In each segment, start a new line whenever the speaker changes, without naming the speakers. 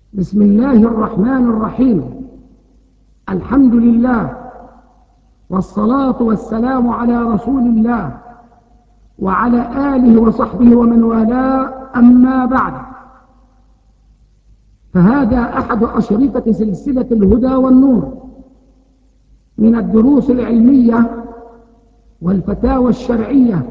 بسم الله الرحمن الرحيم. الحمد لله والصلاة والسلام على رسول الله وعلى آله وصحبه ومن والاه، أما بعد، فهذا أحد أشرطة سلسلة الهدى والنور من الدروس العلمية والفتاوى الشرعية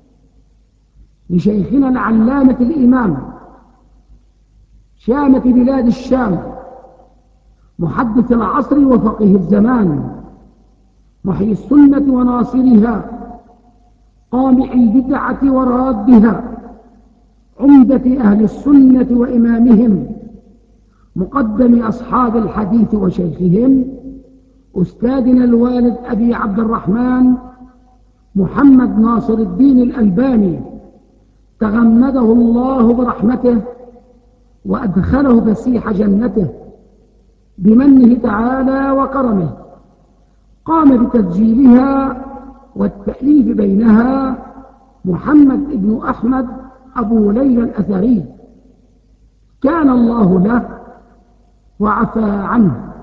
لشيخنا العلامة الإمام شامة بلاد الشام، محدث العصر وفقيه الزمان، محيي السنة وناصرها، قامع البدعة ورادها، عمدة أهل السنة وإمامهم، مقدم أصحاب الحديث وشيخهم، أستاذنا الوالد أبي عبد الرحمن محمد ناصر الدين الألباني، تغمده الله برحمته وأدخله فسيح جنته بمنه تعالى وكرمه. قام بتسجيلها والتأليف بينها محمد بن أحمد أبو ليلى الأثري، كان الله له وعفى عنه.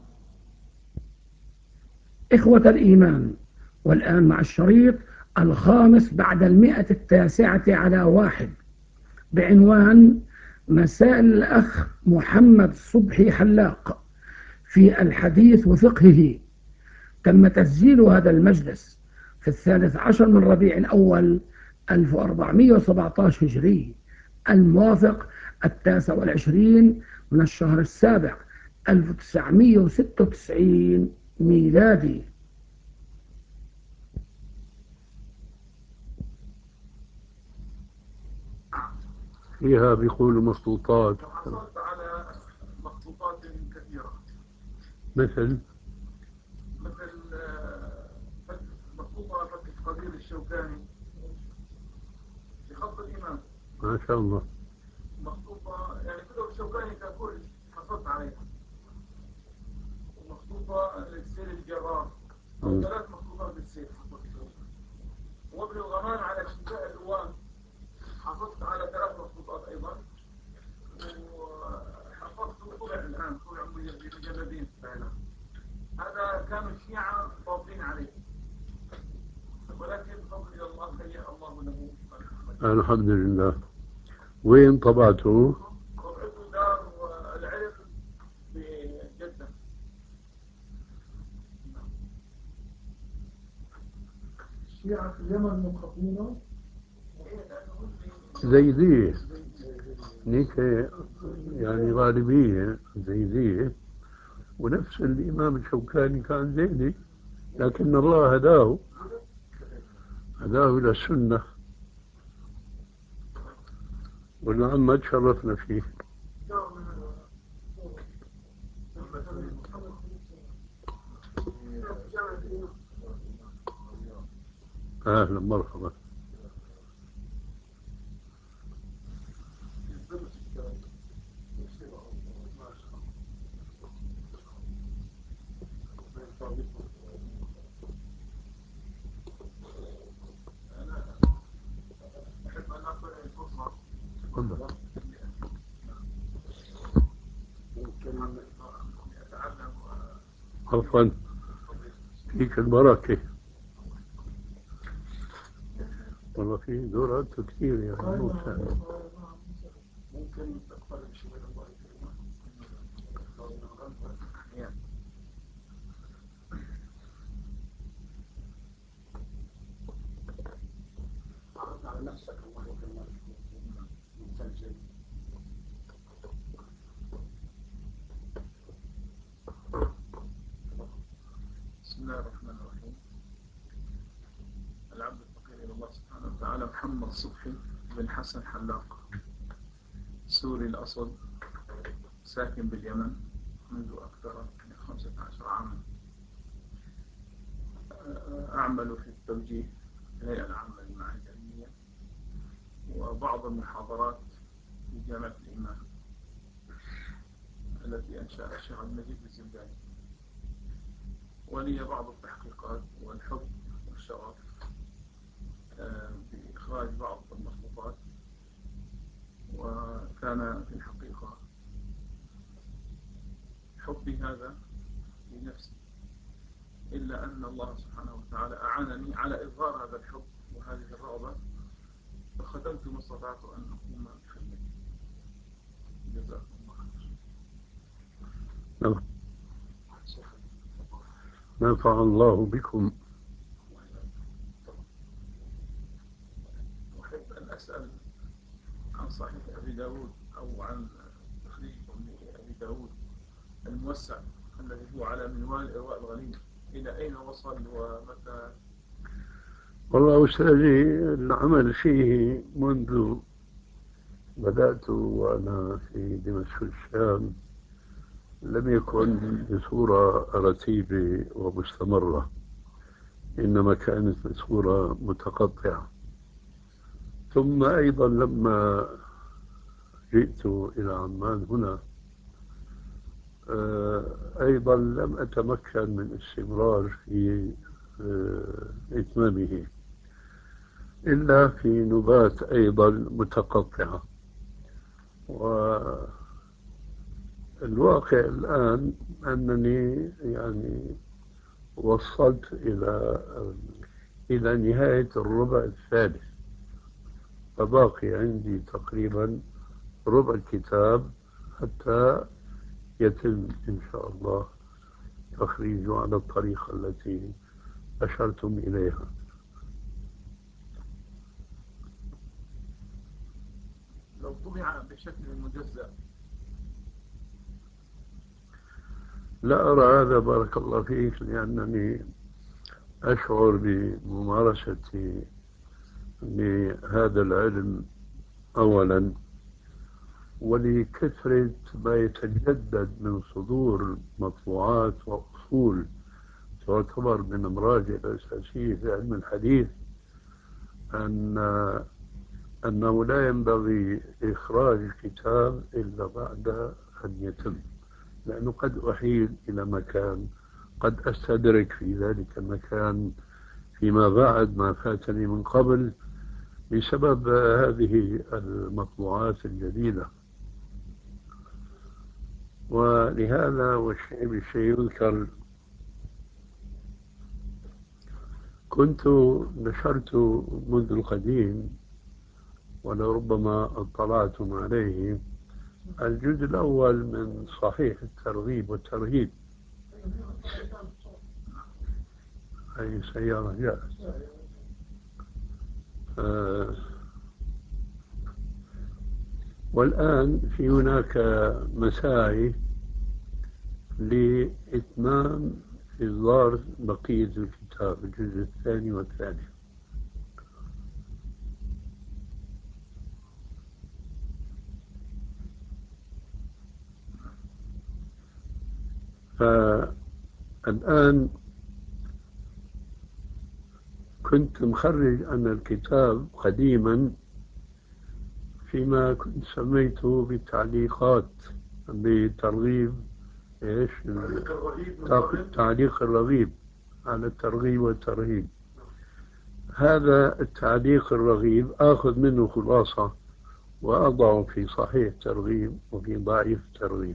إخوة الإيمان، والآن مع الشريط الخامس بعد 109 بعنوان مسائل الأخ محمد صبحي حلاق في الحديث وفقهه. تم تسجيل هذا المجلس في 13 من ربيع الأول 1417 هجري، الموافق 29 من الشهر السابع 1996 ميلادي.
فيها بيقولوا مخطوطات.
حصلت على مخطوطات كثيرة،
مثل
مخطوطة فتح القدير الشوكاني في خط الإمام،
ما شاء الله.
مخطوطة يعني كتب الشوكاني ككل حصلت عليها، ومخطوطة للسير الجرار أو 3 مخطوطات للسير حصلت عليها، وابن الغمام على شفاء الألوان حصلت على 3 مخطوطات أيضا، وحفظت طبع الآن طبع مجلدين فعلا. هذا كانوا الشيعة فاضلين عليه، ولكن بفضل الله هيأ الله له.
الحمد لله. وين طبعته؟
طبعته دار العلم بجدة. الشيعة في اليمن مخطونة
زيدية نيك، يعني غالبية زيدية، ونفس الإمام الشوكاني كان زيدي، لكن الله هداه إلى السنة، والمحمد شرفنا فيه. أهلا مرحبا.
أنا أحب أن أقول الفرصة ممكن أتعلم
عفوا، فيك البركة. والله في دورات كثير يعني مو سهل.
ممكن تقبل شوي الله يكرمك. عرض على نفسك الله يكرمك مسجل. بسم الله الرحمن الرحيم. العبد الفقير إلى الله سبحانه وتعالى محمد صبحي بن حسن حلاق، سوري الأصل، ساكن باليمن منذ أكثر من 15 عاما. أعمل في التوجيه في الهيئة العامة للمعاهد العلمية وبعض المحاضرات في جامعة الإمام التي أنشأها الشيخ عبد المجيد الزنداني، ولي بعض التحقيقات والحب والشغف بإخراج بعض المخطوطات. وكان في الحقيقة حبي هذا لنفسي، إلا أن الله سبحانه وتعالى أعانني على إظهار هذا الحب وهذه الرغبة، فخدمت ما استطعت أن أقوم بخدمته. جزاكم الله خير.
نفع الله بكم.
أحب أن أسأل عن صحيح أبي داود أو عن تخريج أبي داود الموسع الذي هو على منوال إرواء الغليل، إلى أين وصل ومتى؟
والله أستاذي العمل فيه منذ بدأت وأنا في دمشق الشام لم يكن بصورة رتيبة ومستمرة، إنما كانت بصورة متقطعة. ثم أيضا لما جئت إلى عمان هنا أيضا لم أتمكن من استمرار في إتمامه إلا في نبات أيضا متقطعة. والواقع الآن أنني يعني وصلت إلى نهاية الربع الثالث، فباقي عندي تقريبا ربع الكتاب حتى يتم إن شاء الله تخريجه على الطريقة التي أشرتم إليها.
لو طبع بشكل مجزأ؟
لا أرى هذا بارك الله فيك، لأنني أشعر بممارستي لهذا العلم أولا، ولكثرة ما يتجدد من صدور مطبوعات وأصول تعتبر من المراجع الأساسية في علم الحديث، أنه لا ينبغي إخراج كتاب إلا بعد أن يتم، لأنه قد أحيل إلى مكان، قد أستدرك في ذلك المكان فيما بعد ما فاتني من قبل بسبب هذه المطبوعات الجديدة. ولهذا والشيء بالشيء يذكر، كنت نشرت منذ القديم ولربما اطلعتم عليه الجزء الأول من صحيح الترغيب والترهيب. أي سيارة جاءت. والآن في هناك مساعي لإتمام إصدار بقية الكتاب الجزء الثاني والثالث. فالآن كنت مخرج أنا الكتاب قديما فيما كنت سميته بالتعليقات، بترغيب إيش؟ تعليق الرغيب على الترغيب والترهيب. هذا التعليق الرغيب آخذ منه خلاصة وأضعه في صحيح الترغيب وفي ضعيف الترغيب.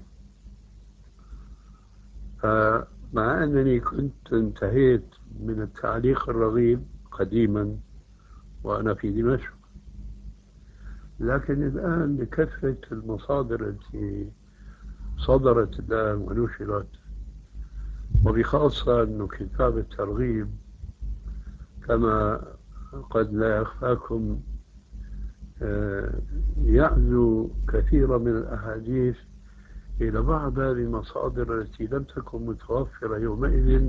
فمع أنني كنت انتهيت من التعليق الرغيب قديما وأنا في دمشق، لكن الآن بكثرة المصادر التي صدرت الآن ونشرت، وبخاصة أن كتاب الترغيب كما قد لا يخفاكم يعزو كثيرا من الأحاديث إلى بعض هذه المصادر التي لم تكن متوفرة يومئذ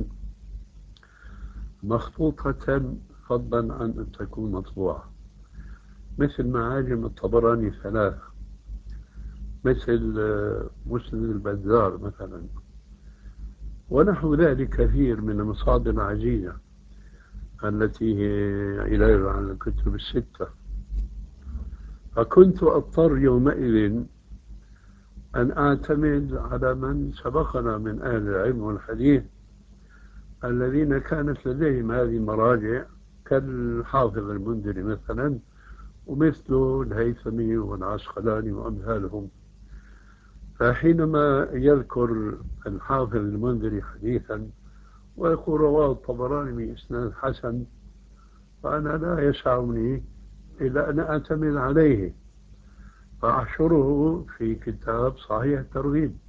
مخطوطة، فضلا عن أن تكون مطبوعة، مثل معاجم الطبراني ثلاثة، مثل مسند البزار مثلا، ونحو ذلك كثير من المصادر العزيزة التي هي علاوة على الكتب الستة. فكنت أضطر يومئذ أن أعتمد على من سبقنا من أهل العلم والحديث الذين كانت لديهم هذه المراجع، كالحافظ المنذري مثلا، ومثله الهيثمي والعسقلاني وأمثالهم. فحينما يذكر الحافظ المنذري حديثا ويقول رواه الطبراني بإسناد حسن، فأنا لا يسعني إلا أن أعتمد عليه فأحشره في كتاب صحيح الترغيب.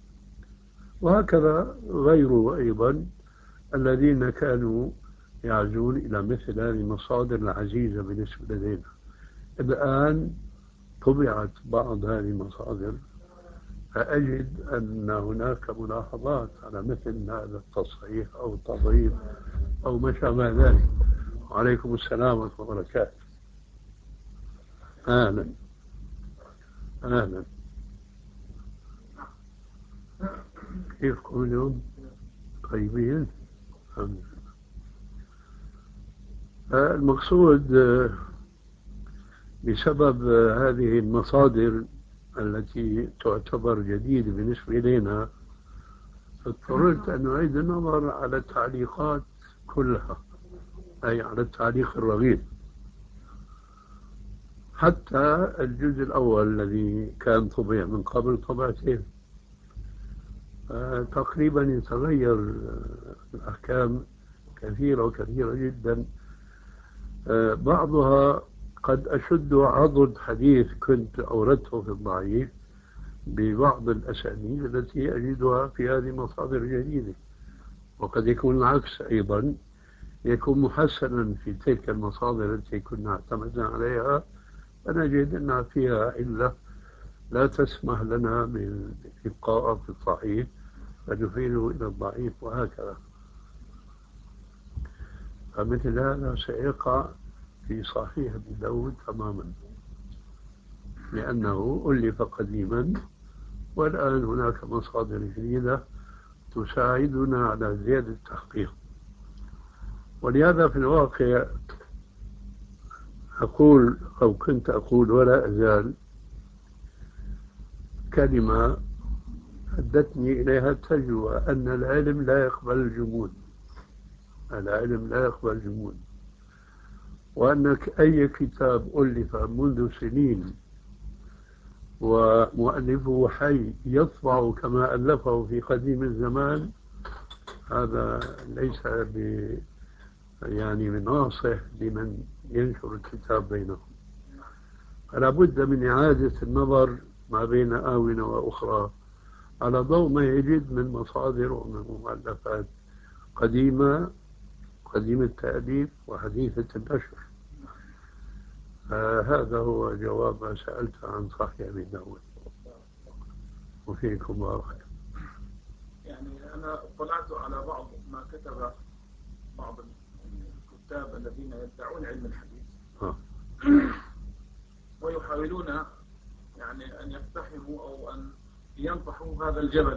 وهكذا غيره أيضا الذين كانوا يعزون إلى مثل هذه المصادر العزيزة بالنسبة لدينا. الآن طبعت بعض هذه المصادر فأجد أن هناك ملاحظات على مثل هذا التصحيح أو التضعيف أو ما شابه ذلك. وعليكم السلام ورحمة الله وبركاته. أهلا أهلا، كيفكم اليوم؟ طيبين الحمد لله. المقصود بسبب هذه المصادر التي تعتبر جديدة بالنسبة إلينا اضطررت أن أعيد النظر على التعليقات كلها، أي على التعليق الرغيب، حتى الجزء الأول الذي كان طبع من قبل طبعتين. تقريبا يتغير الأحكام كثيرة وكثيرة جدا. بعضها قد أشد عضد حديث كنت أوردته في الضعيف ببعض الأسانيد التي أجدها في هذه المصادر الجديدة، وقد يكون العكس أيضا، يكون محسنا في تلك المصادر التي كنا اعتمدنا عليها فنجد أنها فيها علة لا تسمح لنا بالإبقاء في الصحيح فنفيده إلى الضعيف، وهكذا. فمثل هذا سيقع في صحيح أبي داود تماما، لأنه ألف قديما والآن هناك مصادر جديدة تساعدنا على زيادة التحقيق. ولهذا في الواقع أقول أو كنت أقول ولا أزال كلمة أدتني إليها التجربة، أن العلم لا يقبل الجمود. العلم لا يقبل الجمود، وأنك أي كتاب ألف منذ سنين ومؤلفه حي يطبع كما ألفه في قديم الزمان، هذا ليس يعني بناصح لمن ينشر الكتاب بينهم. فلا بد من إعادة النظر ما بين آونة وأخرى على ضوء ما يجد من مصادر ومن مؤلفات قديمة التأليف وحديثة النشر. هذا هو جواب ما سألت عن صحيح أبي داود. وفيكم بارك.
يعني أنا اطلعت على بعض ما كتب بعض الكتاب الذين يدعون علم الحديث ويحاولون يعني أن يقتحموا أو أن ينطحوا هذا الجبل.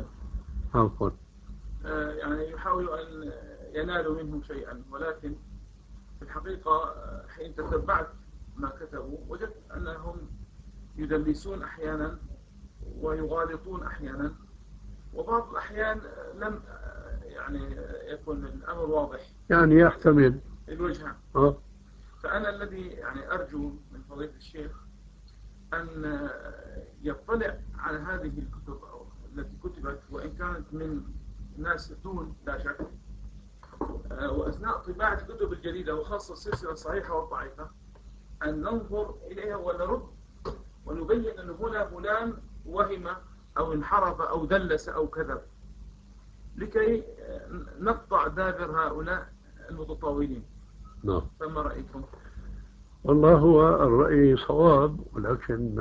يعني يحاولوا أن ينالوا منه شيئا، ولكن في الحقيقة حين تتبعت ما كتبوا وجدت أنهم يدلسون أحيانا ويغالطون أحيانا، وبعض الأحيان لم يعني يكون الأمر واضح، يعني
يحتمل
الوجهان. فأنا الذي يعني أرجو من فضيلة الشيخ أن يطلع على هذه الكتب التي كتبت، وإن كانت من ناس دون لا شك، وأثناء طباعة الكتب الجديدة وخاصة السلسلة الصحيحة والضعيفة أن ننظر إليها ونرد ونبين أن هنا فلان وهم أو انحرف أو دلس أو كذب، لكي نقطع دابر هؤلاء المتطاولين. فما رأيكم؟
والله هو الرأي صواب، ولكن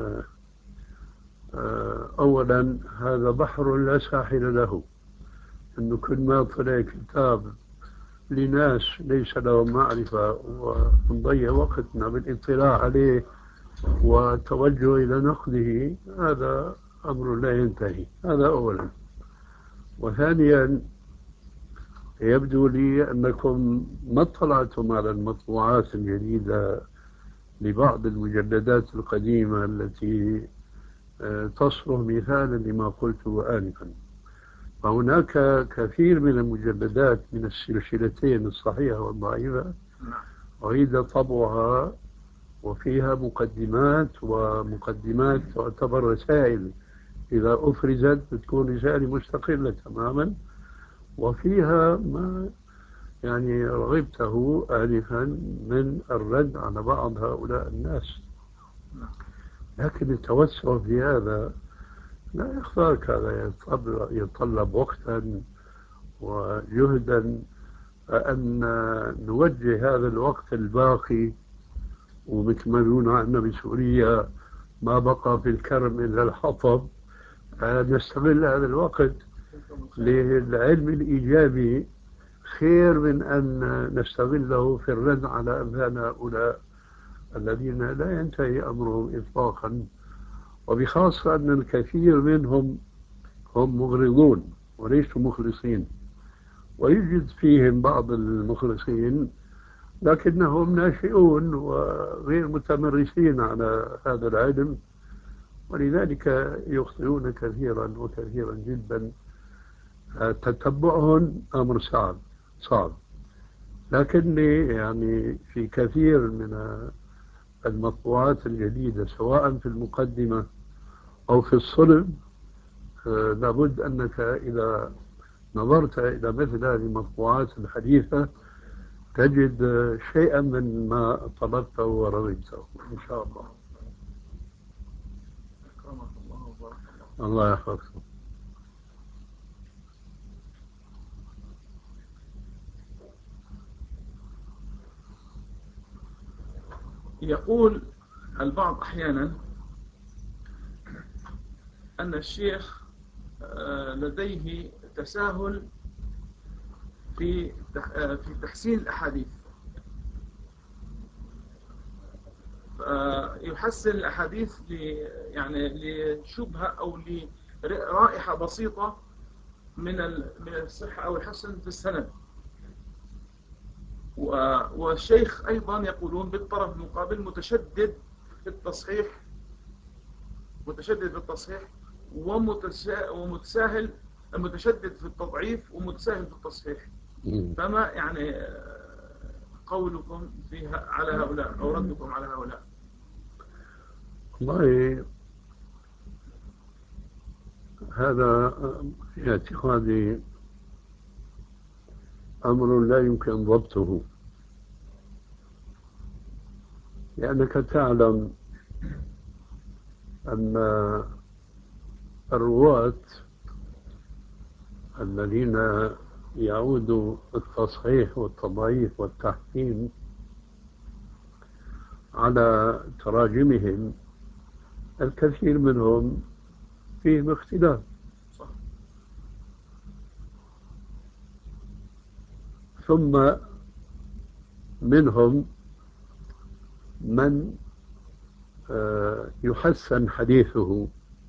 أولا هذا بحر لا ساحل له، أنه كل ما طلع كتاب لناس ليس لهم معرفة ونضيع وقتنا بالاطلاع عليه والتوجه إلى نقده، هذا أمر لا ينتهي. هذا أولا. وثانيا يبدو لي أنكم ما اطلعتم على المطبوعات الجديدة لبعض المجلدات القديمة التي تصلح مثالا لما قلته آنفا. فهناك كثير من المجلدات من السلسلتين الصحيحة والضعيفة أعيد طبعها، وفيها مقدمات تعتبر رسائل إذا أفرزت بتكون رسالة مستقلة تماما، وفيها ما يعني رغبته آنفا من الرد على بعض هؤلاء الناس. لكن التوسع في هذا لا يخفاك، هذا يتطلب وقتا وجهدا، فأن نوجه هذا الوقت الباقي، ومثل ما بيقولوا عندنا بسوريا ما بقى في الكرم إلا الحطب، نستغل هذا الوقت للعلم الإيجابي خير من أن نستغله في الرد على أمثال هؤلاء الذين لا ينتهي أمرهم إطلاقا، وبخاصة أن الكثير منهم هم مغرضون وليسوا مخلصين، ويوجد فيهم بعض المخلصين لكنهم ناشئون وغير متمرسين على هذا العلم، ولذلك يخطئون كثيرا وكثيرا جدا. تتبعهم أمر صعب. لكني يعني في كثير من المطبوعات الجديدة سواء في المقدمة أو في الصلب، لابد أنك إذا نظرت إلى مثل هذه المطبوعات الحديثة تجد شيئا من ما طلبته ورغبته إن شاء الله. الله يحفظكم.
يقول البعض أحيانا أن الشيخ لديه تساهل في تحسين الأحاديث، يحسن الأحاديث يعني لشبهة أو لرائحة بسيطة من الصحة أو الحسن في السند. والشيخ أيضا يقولون بالطرف المقابل متشدد في التصحيح، ومتساهل، متشدد في التضعيف ومتساهل في التصحيح. فما يعني قولكم فيها على هؤلاء أو ردكم على هؤلاء؟
والله هذا في اعتقادي أمر لا يمكن ضبطه، لأنك تعلم أن الرواة الذين يعود التصحيح والتضعيف والتحكيم على تراجمهم الكثير منهم فيهم اختلاف، ثم منهم من يحسن حديثه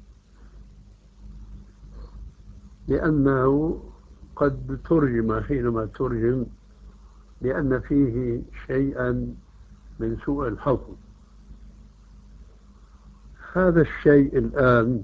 لأنه قد ترجم حينما ترجم لأن فيه شيئا من سوء الحفظ. هذا الشيء الآن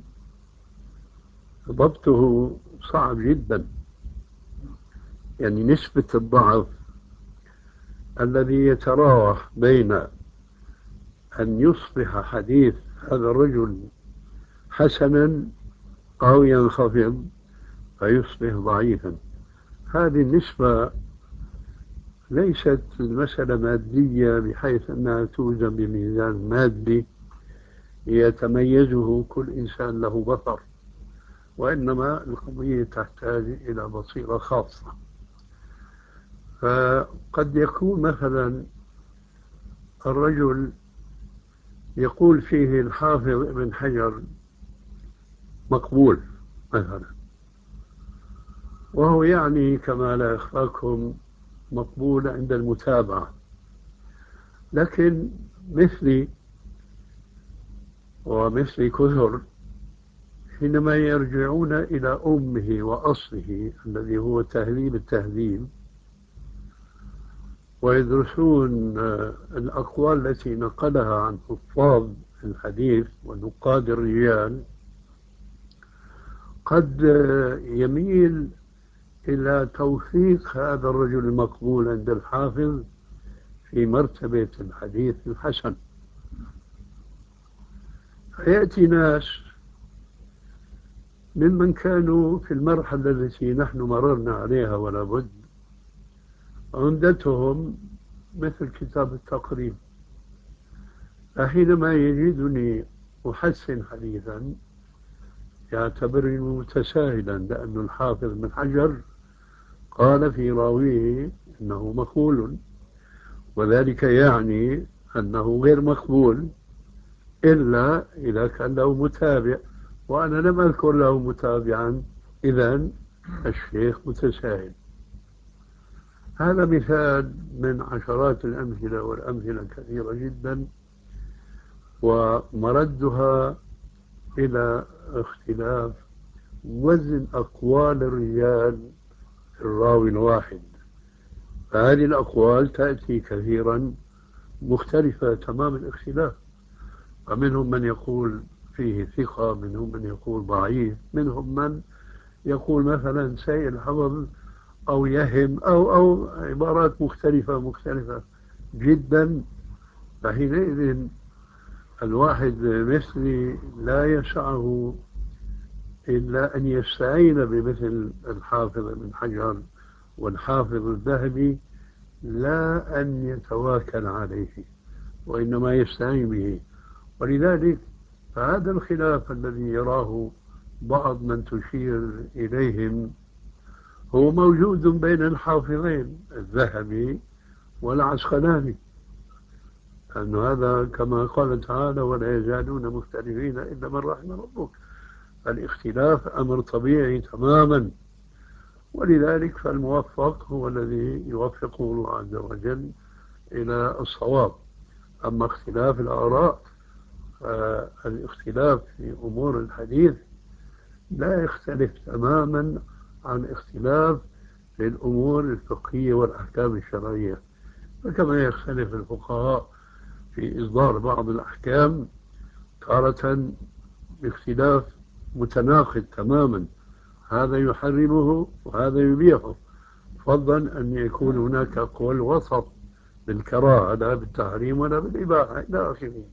ضبطه صعب جدا، يعني نسبة الضعف الذي يتراوح بين أن يصبح حديث هذا الرجل حسنا أو ينخفض فيصبح ضعيفا، هذه النسبة ليست المسألة مادية بحيث أنها توزن بميزان مادي يتميزه كل إنسان له بصر، وإنما القضية تحتاج إلى بصيرة خاصة. فقد يكون مثلا الرجل يقول فيه الحافظ ابن حجر مقبول مثلا، وهو يعني كما لا يخفاكم مقبول عند المتابعة، لكن مثلي ومثل كثر حينما يرجعون إلى أمه وأصله الذي هو تهذيب التهذيب ويدرسون الأقوال التي نقلها عن حفاظ الحديث ونقاد الرجال، قد يميل إلى توثيق هذا الرجل المقبول عند الحافظ في مرتبة الحديث الحسن. فيأتي ناس ممن كانوا في المرحلة التي نحن مررنا عليها ولا بد، عمدتهم مثل كتاب التقريب. فحينما يجدني أحسن حديثا يعتبرني متساهلا، لأن الحافظ بن حجر قال في راويه إنه مقبول، وذلك يعني أنه غير مقبول إلا إذا كان له متابع، وأنا لم أذكر له متابعا، إذن الشيخ متساهل. هذا مثال من عشرات الأمثلة، والأمثلة كثيرة جدا، ومردها إلى اختلاف وزن أقوال الرجال في الراوي الواحد. فهذه الأقوال تأتي كثيرا مختلفة تمام الاختلاف، ومنهم من يقول فيه ثقة، منهم من يقول ضعيف، منهم من يقول مثلا سيء الحفظ أو يهم أو عبارات مختلفة جدا. فحينئذ الواحد مثلي لا يسعه إلا أن يستعين بمثل الحافظ ابن حجر والحافظ الذهبي، لا أن يتواكل عليه، وإنما يستعين به. ولذلك فهذا الخلاف الذي يراه بعض من تشير إليهم هو موجود بين الحافظين الذهبي والعسقلاني، أن هذا كما قال تعالى ولا يزالون مختلفين إلا من رحم ربك. الاختلاف أمر طبيعي تماما، ولذلك فالموفق هو الذي يوفقه الله عز وجل إلى الصواب. أما اختلاف الآراء، الاختلاف في أمور الحديث لا يختلف تماما عن اختلاف في الأمور الفقهية والأحكام الشرعية. فكما يختلف الفقهاء في إصدار بعض الأحكام تارة باختلاف متناقض تماما، هذا يحرمه وهذا يبيحه، فضلا أن يكون هناك قول وسط بالكراهة لا بالتحريم ولا بالإباحة إلى آخره.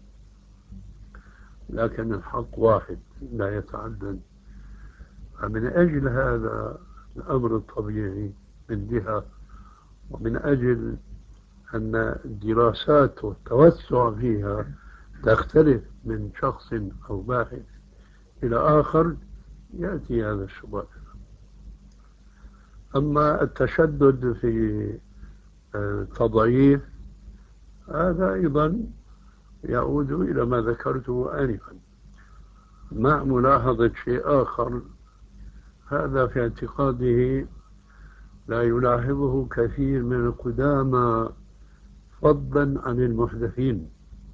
لكن الحق واحد لا يتعدد. فمن أجل هذا الأمر الطبيعي من جهة، ومن أجل أن الدراسات والتوسع فيها تختلف من شخص أو باحث إلى آخر، يأتي هذا السؤال. أما التشدد في تضعيف، هذا أيضا يعود إلى ما ذكرته آنفا، مع ملاحظة شيء آخر، هذا في اعتقاده لا يلاحظه كثير من القدامى فضلا عن المحدثين.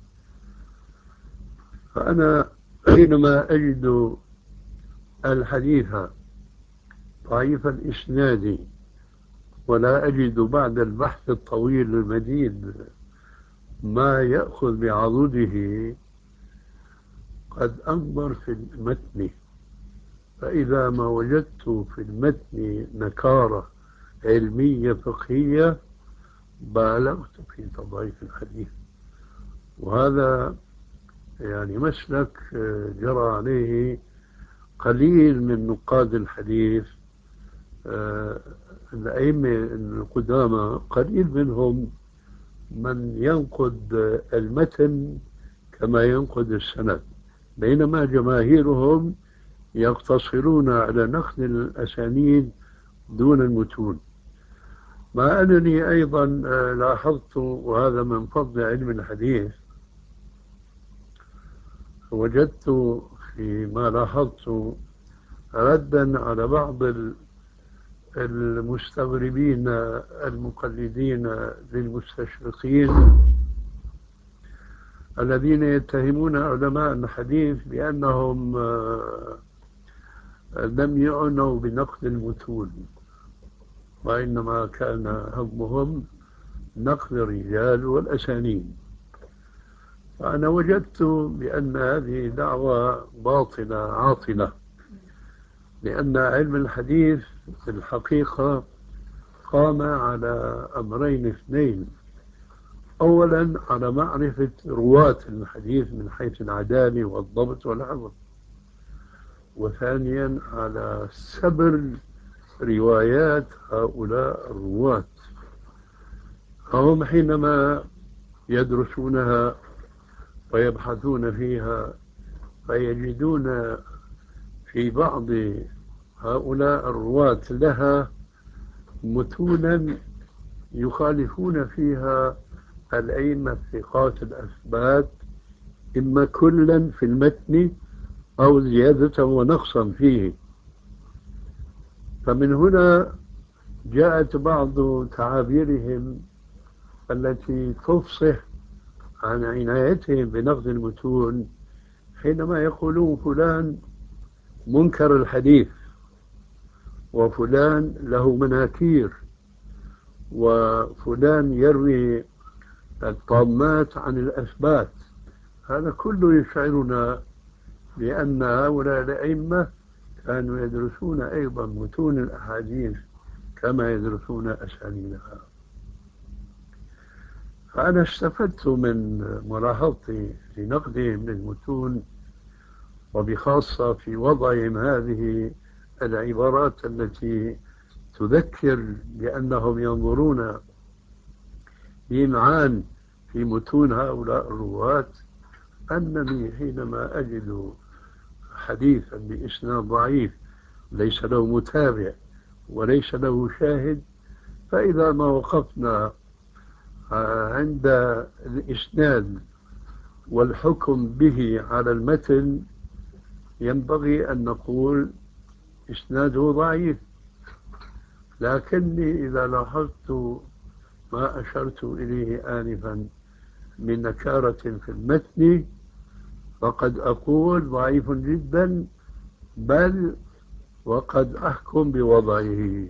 فأنا حينما أجد الحديث ضعيف الإسناد ولا أجد بعد البحث الطويل المديد ما يأخذ بعضده، قد أنظر في المتن، فإذا ما وجدت في المتن نكارة علمية فقهية بالغت في تضعيف الحديث. وهذا يعني مسلك جرى عليه قليل من نقاد الحديث. الأئمة القدامى قليل منهم من ينقد المتن كما ينقد السند، بينما جماهيرهم يقتصرون على نقد الأسانيد دون المتون. مع أنني أيضا لاحظت، وهذا من فضل علم الحديث، وجدت فيما لاحظت ردا على بعض المستغربين المقلدين للمستشرقين الذين يتهمون علماء الحديث بأنهم لم يعنوا بنقد المتون، وإنما كان همهم نقد الرجال والأسانيد. فأنا وجدت بأن هذه دعوة باطلة عاطلة، لأن علم الحديث في الحقيقة قام على أمرين اثنين: أولا على معرفة رواة الحديث من حيث العدالة والضبط والحفظ، وثانيا على سبر روايات هؤلاء الرواة. فهم حينما يدرسونها ويبحثون فيها فيجدون في بعض هؤلاء الرواة لها متونا يخالفون فيها الأئمة الثقات الأثبات، إما كلا في المتن أو زيادة ونقصا فيه. فمن هنا جاءت بعض تعابيرهم التي تفصح عن عنايتهم بنقد المتون، حينما يقولون فلان منكر الحديث، وفلان له مناكير، وفلان يروي الطامات عن الأثبات. هذا كله يشعرنا بأن هؤلاء الأئمة كانوا يدرسون أيضا متون الأحاديث كما يدرسون أسانيدها. فأنا استفدت من ملاحظتي لنقدهم للمتون، وبخاصة في وضعهم هذه العبارات التي تذكر بأنهم ينظرون بإمعان في متون هؤلاء الرواة، أنني حينما أجد حديثا بإسناد ضعيف ليس له متابع وليس له شاهد، فإذا ما وقفنا عند الإسناد والحكم به على المتن ينبغي أن نقول إسناده ضعيف. لكني إذا لاحظت ما أشرت إليه آنفا من نكارة في المتن فقد أقول ضعيف جدا، بل وقد أحكم بوضعه.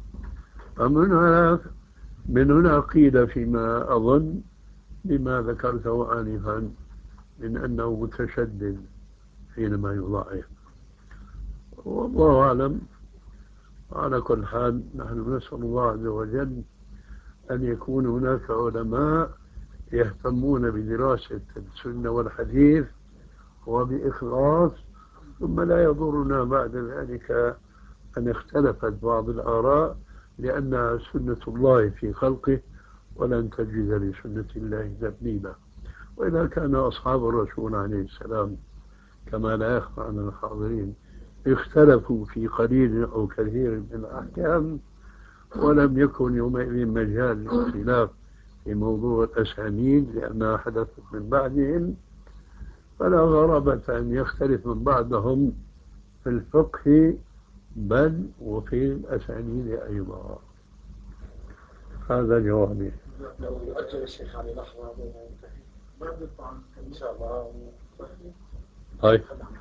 من هنا قيل فيما أظن بما ذكرته آنفا من أنه متشدد حينما يضعف، والله أعلم. على كل حال نحن نسأل الله عز وجل أن يكون هناك علماء يهتمون بدراسة السنة والحديث وبإخلاص، ثم لا يضرنا بعد ذلك أن اختلفت بعض الآراء، لأنها سنة الله في خلقه ولن تجد لسنة الله تبديلا. وإذا كان أصحاب الرسول عليه السلام كما لا يخفى عن الحاضرين اختلفوا في قليل أو كثير من الأحكام، ولم يكن يومئذ مجال للاختلاف في موضوع الأسانيد لأنها حدثت من بعدهم، فلا غرابة أن يختلف من بعدهم في الفقه بل وفي الأسانيد أيضا. هذا جوابي.
لو يؤجل الشيخ علي لحظة بعد الطعن إن شاء الله.
طيب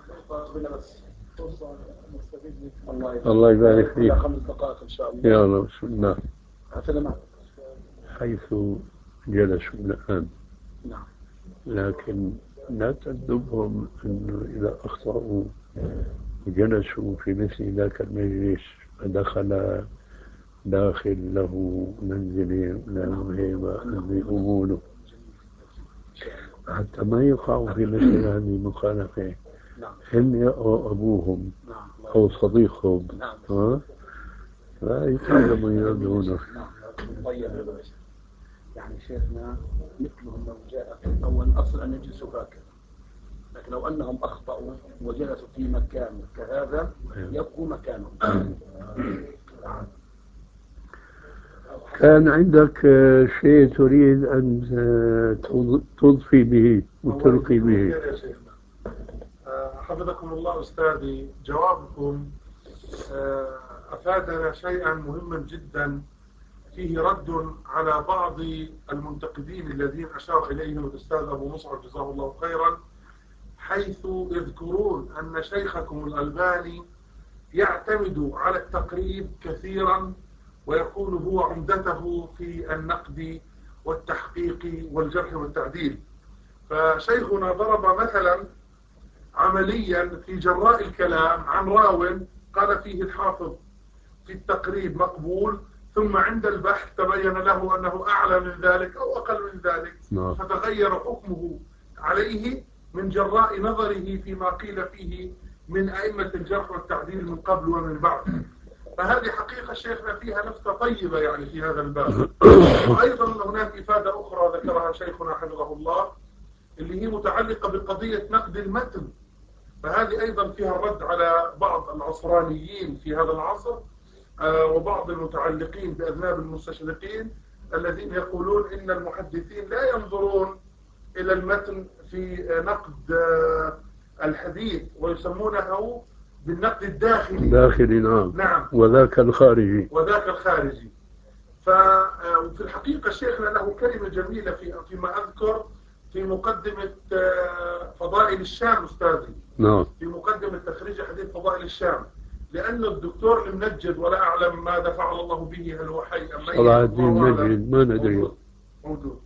الله يبارك فيك.
5 دقائق إن شاء الله.
يلا بسم الله. حيث جلسوا الآن،
نعم،
لكن لا تندبهم أنه إذا أخطأوا وجلسوا في مثل ذاك المجلس فدخل داخل له منزل له هيبة بأموله حتى ما يقعوا في مثل هذه المخالفة، هم أو أبوهم أو صديقهم لا يتعلموا يردونه.
يعني شيخنا مثلهم لو جاء في الأول أصل أن يجلسوا هكذا، لكن لو أنهم أخطأوا وجلسوا في مكان كهذا يبقوا مكانهم.
كان عندك شيء تريد أن تضفي به وتلقي به؟
حفظكم الله أستاذي، جوابكم أفادنا شيئا مهما جدا فيه رد على بعض المنتقدين الذين أشار إليهم الأستاذ أبو مصعب جزاه الله خيرا، حيث يذكرون أن شيخكم الألباني يعتمد على التقريب كثيرا ويكون هو عمدته في النقد والتحقيق والجرح والتعديل. فشيخنا ضرب مثلا عمليا في جراء الكلام عن راو قال فيه الحافظ في التقريب مقبول، ثم عند البحث تبين له أنه أعلى من ذلك أو أقل من ذلك، فتغير حكمه عليه من جراء نظره فيما قيل فيه من أئمة الجرح والتعديل من قبل ومن بعد. فهذه حقيقة شيخنا فيها لفتة طيبة يعني في هذا الباب. وأيضا هناك إفادة أخرى ذكرها شيخنا حفظه الله، اللي هي متعلقة بقضية نقد المتن. فهذه أيضا فيها الرد على بعض العصرانيين في هذا العصر وبعض المتعلقين بأذناب المستشرقين الذين يقولون إن المحدثين لا ينظرون إلى المتن في نقد الحديث، ويسمونه بالنقد الداخلي.
داخلي، نعم.
نعم.
وذاك الخارجي.
وذاك الخارجي. ففي الحقيقة شيخنا له كلمة جميلة فيما أذكر في مقدمة فضائل الشام أستاذي.
نعم.
في مقدمة تخريج حديث فضائل الشام، لأن الدكتور المنجد ولا أعلم ماذا فعل الله به، هل هو حي أم ميت؟
صلاح الدين منجد ما ندري.
موجود.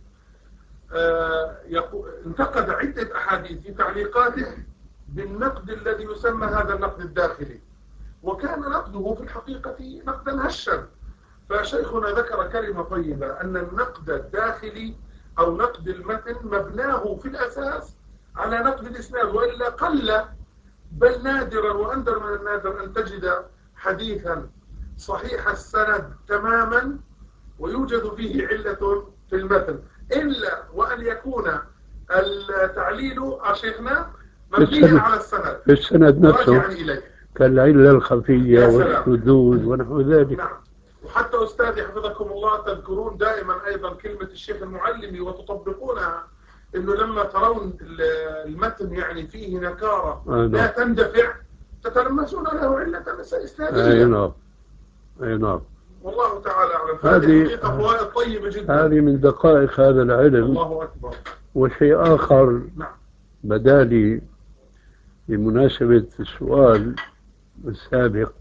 انتقد عدة أحاديث في تعليقاته بالنقد الذي يسمى هذا النقد الداخلي، وكان نقده في الحقيقة نقدا هشا. فشيخنا ذكر كلمة طيبة، أن النقد الداخلي أو نقد المتن مبناه في الأساس على نقد الإسناد، وإلا قل بل نادرا وأندر من النادر أن تجد حديثا صحيح السند تماما ويوجد فيه علة في المتن، إلا وأن يكون التعليل شيخنا مبنيا على السند
في السند نفسه كالعلة الخفية والشذوذ ونحو ذلك.
نعم. وحتى أستاذي حفظكم الله تذكرون دائما أيضا كلمة الشيخ المعلمي وتطبقونها، إنه لما ترون المتن يعني فيه نكارة لا تندفع تتلمسون له علة إسنادية.
أي نعم. أي نعم.
والله تعالى أعلم. هذه حقيقة فوائد طيبة جدا.
هذه من دقائق هذا العلم.
الله أكبر.
وشيء آخر
نعم.
بدالي بمناسبة السؤال السابق،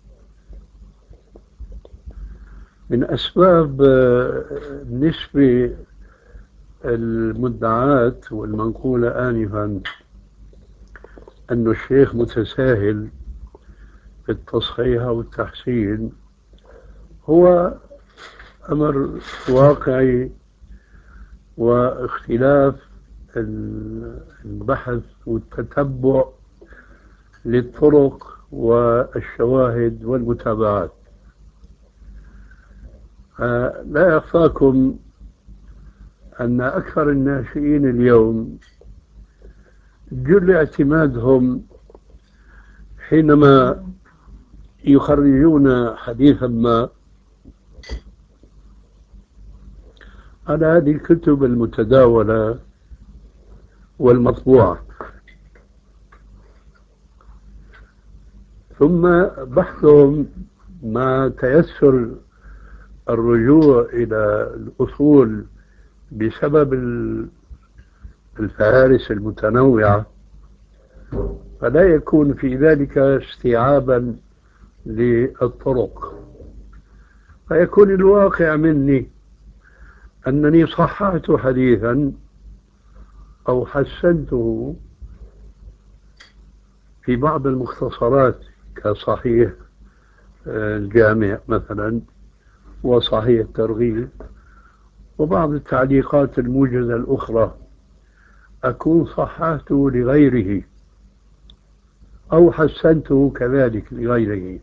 من أسباب نسبة المدعاة والمنقولة آنفا أن الشيخ متساهل في التصحيح والتحسين، هو أمر واقعي واختلاف البحث والتتبع للطرق والشواهد والمتابعات. لا يخفاكم أن أكثر الناشئين اليوم جل اعتمادهم حينما يخرجون حديثا ما على هذه الكتب المتداولة والمطبوعة، ثم بحثهم مع تيسر الرجوع إلى الأصول بسبب الفهارس المتنوعة، فلا يكون في ذلك استيعابا للطرق، فيكون الواقع مني أنني صححت حديثا أو حسنته في بعض المختصرات كصحيح الجامع مثلا وصحيح الترغيب وبعض التعليقات الموجزة الأخرى، أكون صححته لغيره أو حسنته كذلك لغيره،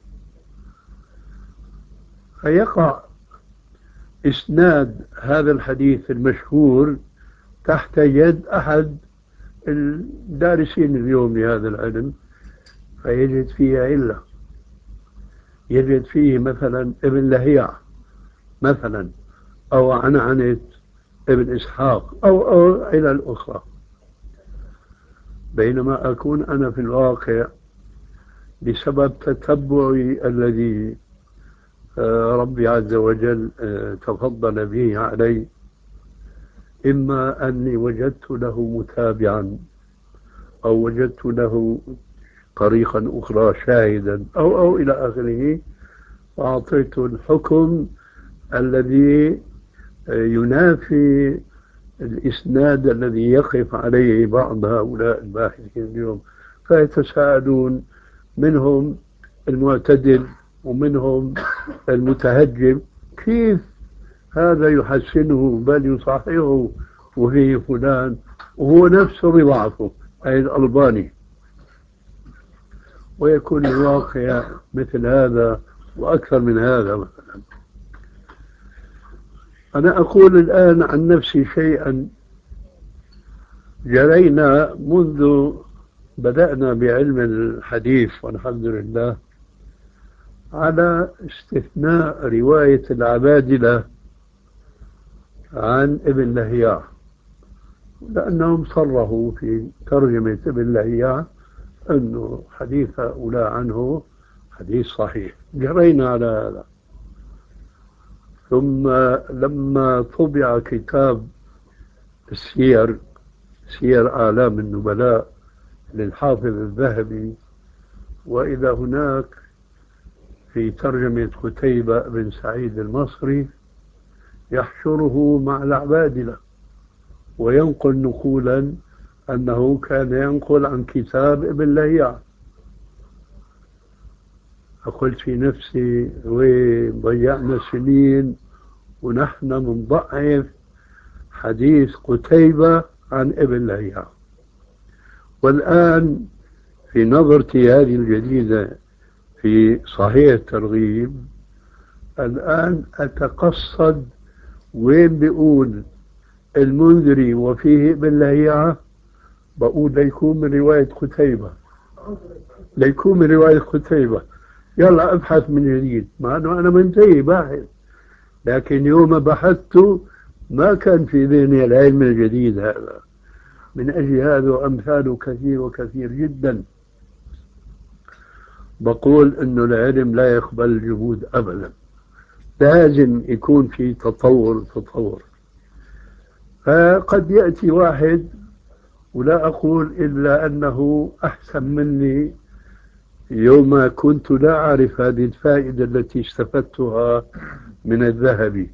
فيقع إسناد هذا الحديث المشهور تحت يد أحد الدارسين اليوم لهذا العلم، فيجد فيه علة، يجد فيه مثلا ابن لهيع مثلا أو عنعنة ابن إسحاق أو علل أخرى، بينما أكون أنا في الواقع بسبب تتبعي الذي ربي عز وجل تفضل به علي، إما أني وجدت له متابعا أو وجدت له طريقا أخرى شاهدا أو إلى آخره، وأعطيت الحكم الذي ينافي الإسناد الذي يقف عليه بعض هؤلاء الباحثين اليوم، فيتساءلون منهم المعتدل ومنهم المتهجم كيف هذا يحسنه بل يصححه وفيه فلان وهو نفسه بضعفه أي الألباني. ويكون الواقع مثل هذا وأكثر من هذا مثلا. أنا أقول الآن عن نفسي شيئا جرينا منذ بدأنا بعلم الحديث والحمد لله على استثناء رواية العبادلة عن ابن لهيعة، لأنهم صرحوا في ترجمة ابن لهيعة أنه حديث هؤلاء عنه حديث صحيح، جرينا على هذا. ثم لما طبع كتاب السير، سير أعلام النبلاء للحافظ الذهبي، وإذا هناك في ترجمة قتيبة بن سعيد المصري يحشره مع العبادلة وينقل نقولا أنه كان ينقل عن كتاب ابن لهيعة. فقلت في نفسي وضيعنا سنين ونحن نضعف حديث قتيبة عن ابن لهيعة. والآن في نظرتي هذه الجديدة في صحيح الترغيب الآن أتقصد وين بيقول المنذري وفيه ابن لهيعة، بقول ليكون من رواية قتيبة، ليكون من رواية قتيبة. يلا ابحث من جديد، مع أنه أنا منتهي باحث، لكن يوم بحثت ما كان في ذهني العلم الجديد هذا. من أجل هذا وأمثاله كثير وكثير جدا بقول إنه العلم لا يقبل الجهود أبدا، لازم يكون في تطور. فقد يأتي واحد ولا أقول إلا أنه أحسن مني يوم كنت لا أعرف هذه الفائدة التي استفدتها من الذهبي،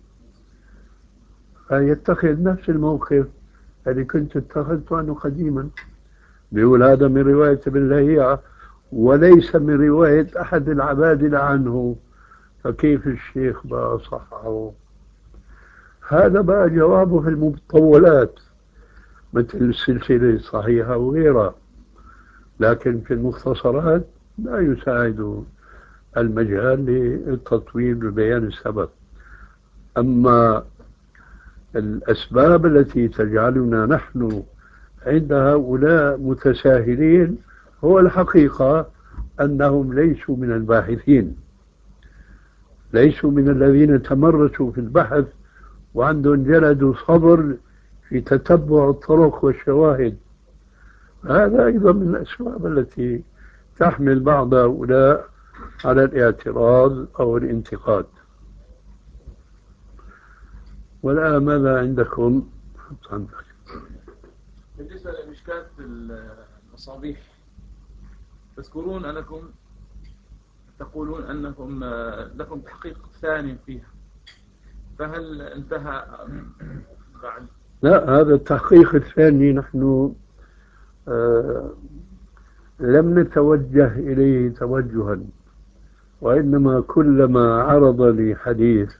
فيتخذ نفس الموقف الذي كنت اتخذته أنه قديما، بيقول هذا من رواية ابن لهيعة وليس من رواية أحد العبادلة عنه، فكيف الشيخ بقى صححه؟ هذا بقى جوابه في المطولات مثل السلسلة الصحيحة وغيرها، لكن في المختصرات لا يساعد المجال للتطويل وبيان السبب. أما الأسباب التي تجعلنا نحن عند هؤلاء متساهلين هو الحقيقة أنهم ليسوا من الباحثين، ليسوا من الذين تمرسوا في البحث وعندهم جلد وصبر في تتبع الطرق والشواهد. هذا أيضا من الأسباب التي تحمل بعض هؤلاء على الاعتراض أو الانتقاد. والآن ماذا عندكم؟
بالنسبة لمشكاة المصابيح، تذكرون أنكم تقولون أنكم لكم تحقيق ثاني فيها، فهل انتهى بعد؟
لا، هذا التحقيق الثاني نحن لم نتوجه إليه توجها، وإنما كلما عرض لي حديث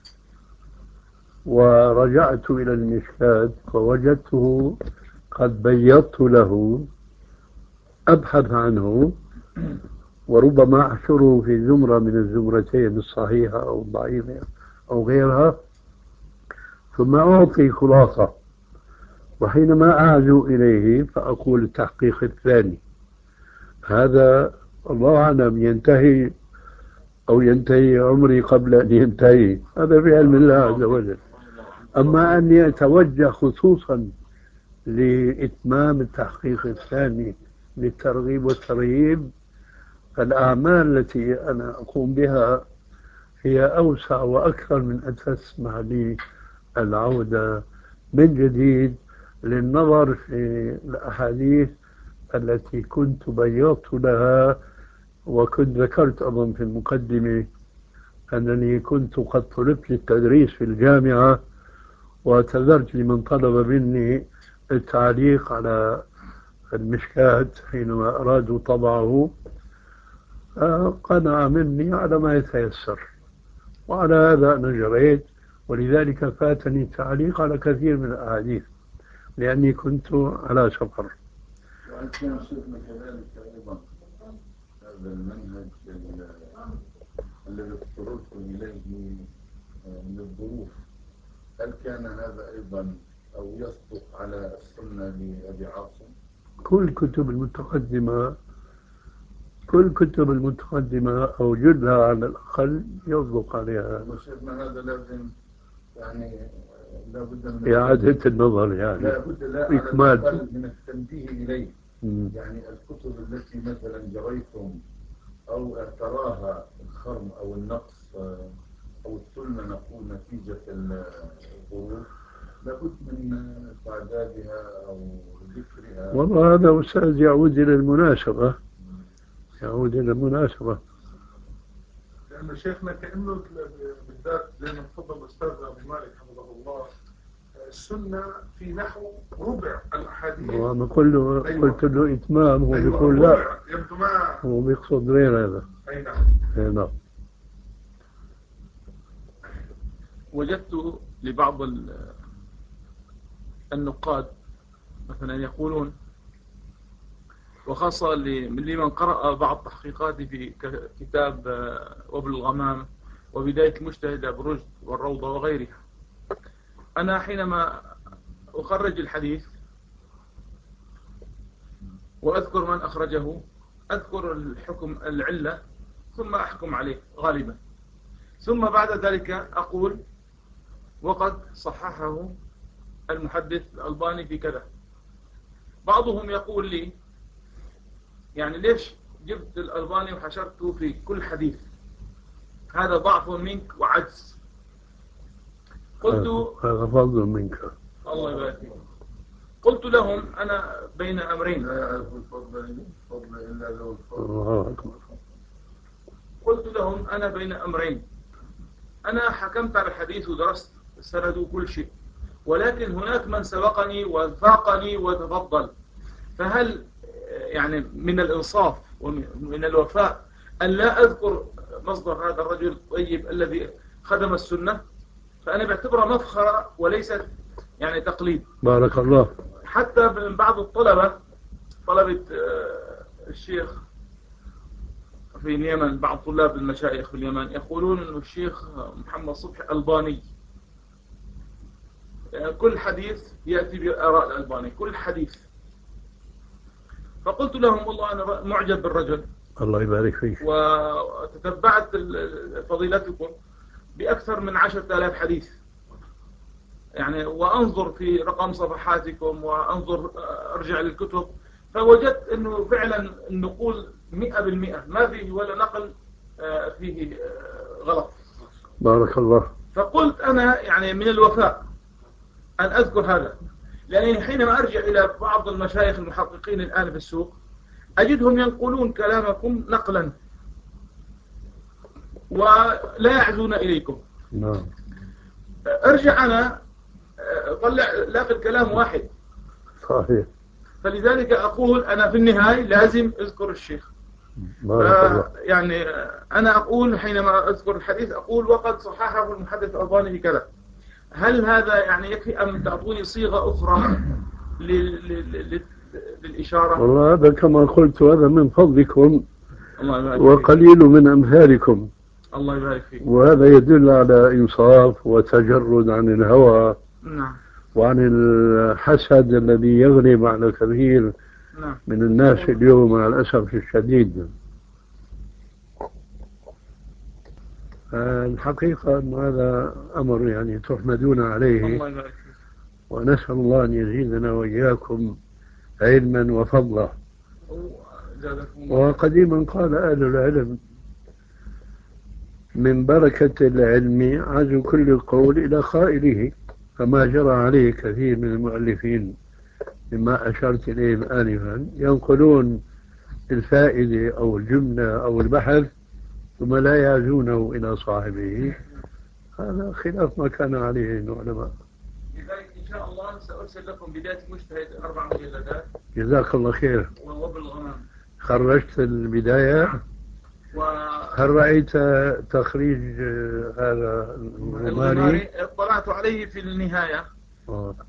ورجعت إلى المشكاة فوجدته قد بيضت له أبحث عنه، وربما أحشره في زمرة من الزمرتين الصحيحة أو الضعيفة أو غيرها، ثم أعطي خلاصة، وحينما أعزو إليه فأقول التحقيق الثاني. هذا الله أعلم ينتهي أو ينتهي عمري قبل أن ينتهي، هذا في علم الله عز وجل. أما أني أتوجه خصوصا لإتمام التحقيق الثاني للترغيب والترهيب، فالأعمال التي أنا أقوم بها هي أوسع وأكثر من أن تسمح لي العودة من جديد للنظر في الأحاديث التي كنت بيضت لها. وكنت ذكرت أظن في المقدمة أنني كنت قد طلبت للتدريس في الجامعة، واعتذرت لمن طلب مني التعليق على المشكاة حينما أرادوا طبعه، قنع مني على ما يتيسر، وعلى هذا أنا جريت، ولذلك فاتني التعليق على كثير من الأحاديث لأني كنت على سفر.
وأنت كان شيخنا كذلك أيضا
هذا المنهج الذي اضطررتم إليه من الظروف، هل كان هذا أيضا أو يصدق على السنة لأبي عاصم؟
كل كتب المتقدمة أو جلها على الأقل يصدق عليها.
وشيخنا هذا لازم يعني لابد من
إعادة النظر، يعني
لابد
إكمال
على الأقل من التنبيه إليه. يعني الكتب التي مثلا جريتم أو تراها الخرم أو النقص أو الثلم نقول نتيجة الظروف، لابد من تعدادها أو ذكرها.
والله هذا أستاذ يعود إلى المناسبة،
لأن شيخنا كأنه بالذات زي ما تفضل الأستاذ أبو مالك حفظه الله، السنة في نحو ربع الأحاديث.
وأنا قلت له إتمام، هو بيقول لا، هو بيقصد غير هذا.
أي نعم.
وجدت لبعض النقاد مثلا يقولون، وخاصة لمن قرأ بعض تحقيقاتي في كتاب وابل الغمام وبداية المجتهد أبو رشد والروضة وغيرها، أنا حينما أخرج الحديث وأذكر من أخرجه أذكر الحكم العلة ثم أحكم عليه غالبا، ثم بعد ذلك أقول وقد صححه المحدث الألباني في كذا. بعضهم يقول لي يعني ليش جبت الألباني وحشرته في كل حديث؟ هذا ضعف منك وعجز. قلت
هذا فضل منك.
الله يبارك فيك. قلت لهم أنا بين أمرين. قلت لهم أنا بين أمرين، أنا حكمت على الحديث ودرست السند وكل شيء، ولكن هناك من سبقني وفاقني وتفضل، فهل يعني من الإنصاف ومن الوفاء أن لا أذكر مصدر هذا الرجل الطيب الذي خدم السنة؟ فأنا بعتبرها مفخرة وليست يعني تقليد.
بارك الله.
حتى من بعض طلبة الشيخ في اليمن، بعض طلاب المشايخ في اليمن يقولون أن الشيخ محمد صبحي ألباني، يعني كل حديث يأتي بآراء الألباني كل حديث. فقلت لهم والله أنا معجب بالرجل،
الله يبارك فيك،
وتتبعت فضيلتكم بأكثر من 10,000 حديث يعني، وأنظر في رقم صفحاتكم وأنظر أرجع للكتب، فوجدت أنه فعلا النقول 100% ما فيه ولا نقل فيه غلط.
بارك الله.
فقلت أنا يعني من الوفاء أن أذكر هذا، لأنني حينما أرجع إلى بعض المشايخ المحققين الآن في السوق أجدهم ينقلون كلامكم نقلا ولا يعزون إليكم.
نعم.
أرجع أنا لاقي الكلام واحد.
صحيح.
فلذلك أقول أنا في النهاية لازم أذكر الشيخ. يعني أنا أقول حينما أذكر الحديث أقول وقد صححه المحدث الألباني بكذا. هل هذا يعني يكفي أم تعطوني صيغة أخرى للإشارة؟
والله هذا كما قلت هذا من فضلكم وقليل من أمثالكم.
الله يبارك فيك.
وهذا يدل على إنصاف وتجرد عن الهوى.
نعم.
وعن الحسد الذي يغلب على كثير
نعم.
من الناس اليوم مع الأسف الشديد. الحقيقة أن هذا أمر يعني تحمدون عليه.
الله يبارك فيك.
ونسأل الله أن يزيدنا وإياكم علما وفضلا. وقديما قال أهل العلم من بركة العلم عزو كل القول إلى قائله، فما جرى عليه كثير من المؤلفين مما أشرت إليه آنفا ينقلون الفائدة أو الجملة أو البحث ثم لا يعزونه إلى صاحبه. هذا خلاف ما كان عليه العلماء.
لذلك إن شاء الله سأرسل لكم بداية مجتهد 4 مجلدات.
جزاك الله خير.
ووابل الغمام.
خرجت البداية. هل رأيت تخريج هذا الغماري؟
اطلعت عليه في النهاية.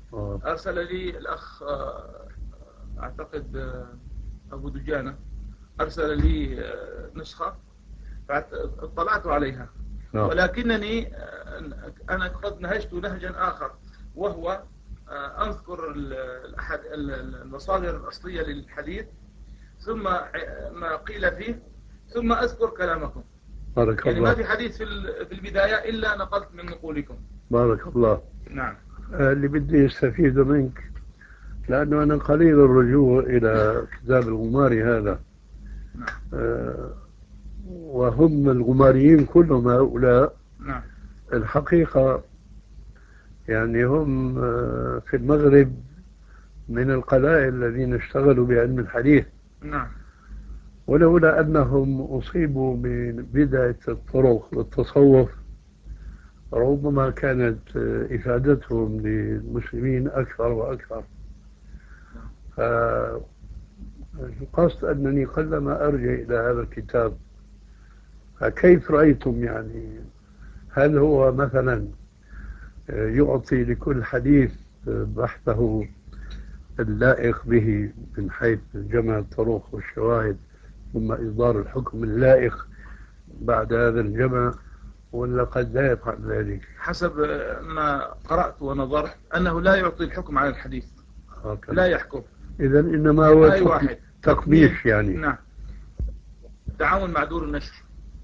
أرسل لي الأخ أعتقد أبو دجانة أرسل لي نسخة فاطلعت عليها، ولكنني أنا قد نهجت نهجا آخر، وهو أذكر المصادر الأصلية للحديث ثم ما قيل فيه ثم أذكر كلامكم.
بارك
يعني
الله.
ما في حديث في البداية إلا نقلت من نقولكم.
بارك الله.
نعم.
اللي بدي استفيد منك، لأنه أنا قليل الرجوع إلى كتاب الغماري هذا.
نعم.
وهم الغماريين كلهم هؤلاء.
نعم.
الحقيقة يعني هم في المغرب من القلائل الذين اشتغلوا بعلم الحديث.
نعم.
ولولا أنهم أصيبوا ببدعة الطرق والتصوف ربما كانت إفادتهم للمسلمين أكثر وأكثر. القصد أنني قلما أرجع إلى هذا الكتاب، فكيف رأيتم يعني؟ هل هو مثلا يعطي لكل حديث بحثه اللائق به من حيث جمع الطرق والشواهد ثم إصدار الحكم اللائق بعد هذا الجمع، ولا قد لا يفعل ذلك؟
حسب ما قرأت ونظرت أنه لا يعطي الحكم على الحديث، لا يحكم.
إذن إنما هو
أي واحد
تقميش يعني.
نعم. تعاون مع دور النشر.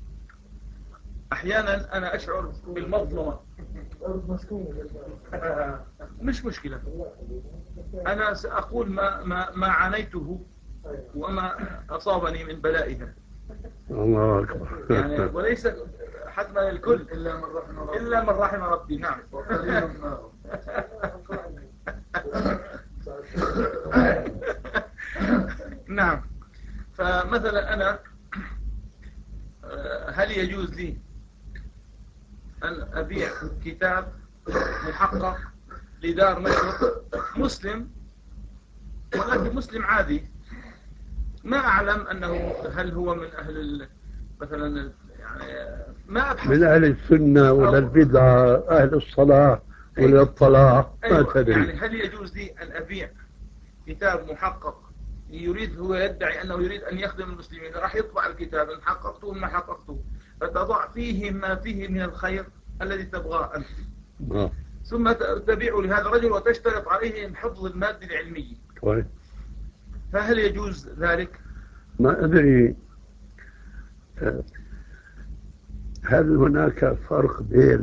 أحيانا أنا أشعر بالمظلمة. مش مشكلة، أنا سأقول ما عانيته وما أصابني من بلائها.
الله أكبر.
يعني وليس حتما الكل إلا من رحم ربي. نعم. نعم. فمثلا أنا هل يجوز لي أن أبيع كتاب محقق لدار نشر مسلم، ولكن مسلم عادي ما أعلم أنه هل هو من أهل مثلا يعني ما أبحث
من أهل السنة ولا البدعة، أهل الصلاة ولا الطلاع، ما تدري.
يعني هل يجوز لي أن أبيع كتاب محقق يريد، هو يدعي أنه يريد أن يخدم المسلمين، راح يطبع الكتاب إن حققته ما حققته، فتضع فيه ما فيه من الخير الذي تبغاه أنت، ثم تبيعه لهذا الرجل وتشترط عليه حفظ المادة العلمية.
كويس.
فهل يجوز ذلك؟
ما أدري هل هناك فرق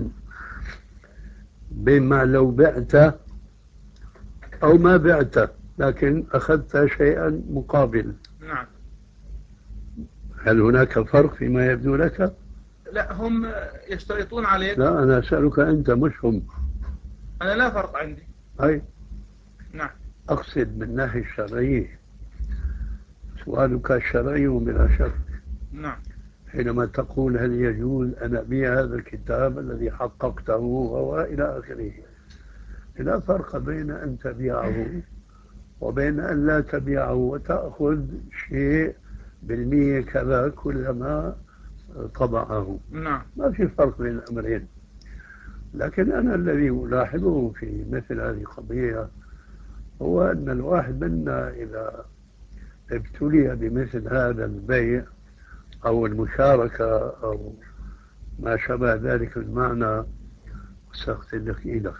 بين ما لو بعته أو ما بعته لكن أخذت شيئا مقابل؟
نعم.
هل هناك فرق فيما يبدو لك؟
لا، هم يشترطون عليك.
لا، أنا أسألك أنت مش هم.
أنا لا فرق عندي.
أي
نعم.
أقصد من الناحية الشرعية، سؤالك شرعي بلا شك.
نعم.
حينما تقول هل يجوز أن أبيع هذا الكتاب الذي حققته وإلى آخره، لا فرق بين أن تبيعه وبين أن لا تبيعه وتأخذ شيء بالمية كذا كلما طبعه.
نعم.
ما في فرق بين الأمرين. لكن أنا الذي ألاحظه في مثل هذه القضية هو أن الواحد منا إذا ابتلي بمثل هذا البيع أو المشاركة أو ما شابه ذلك المعنى، استغفر لك إيدك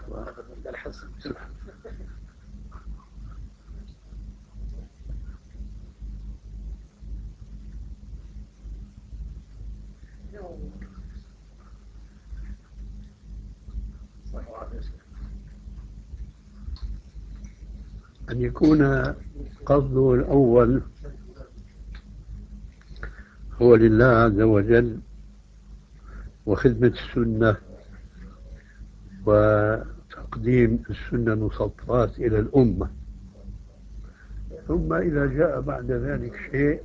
أن يكون قصده الأول هو لله عز وجل وخدمة السنة وتقديم السنة المسطرات إلى الأمة، ثم إذا جاء بعد ذلك شيء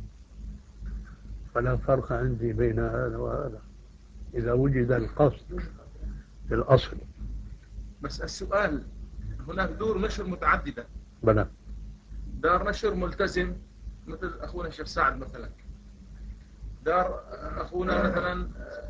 فلا فرق عندي بين هذا وهذا إذا وجد القصد في الأصل.
بس السؤال، هناك دور نشر متعددة.
بلى.
دار نشر ملتزم مثل أخونا الشيخ سعد مثلا، دار أخونا مثلا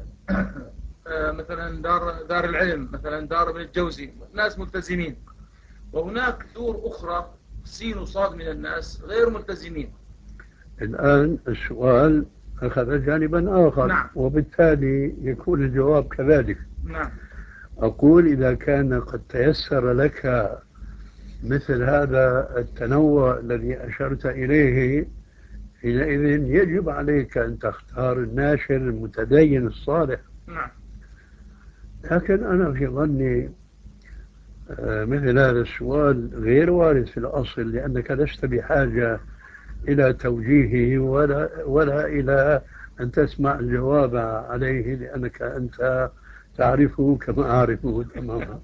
مثلا دار العلم مثلا، دار ابن الجوزي، ناس ملتزمين. وهناك دور أخرى سين وصاد من الناس غير ملتزمين.
الآن السؤال أخذ جانبا آخر.
نعم.
وبالتالي يكون الجواب كذلك.
نعم.
أقول إذا كان قد تيسر لك مثل هذا التنوع الذي أشرت إليه، حينئذ يجب عليك أن تختار الناشر المتدين الصالح.
نعم.
لكن أنا في ظني مثل هذا السؤال غير وارد في الأصل، لأنك لست بحاجة إلى توجيهه ولا إلى أن تسمع الجواب عليه، لأنك أنت تعرفه كما أعرفه تماما.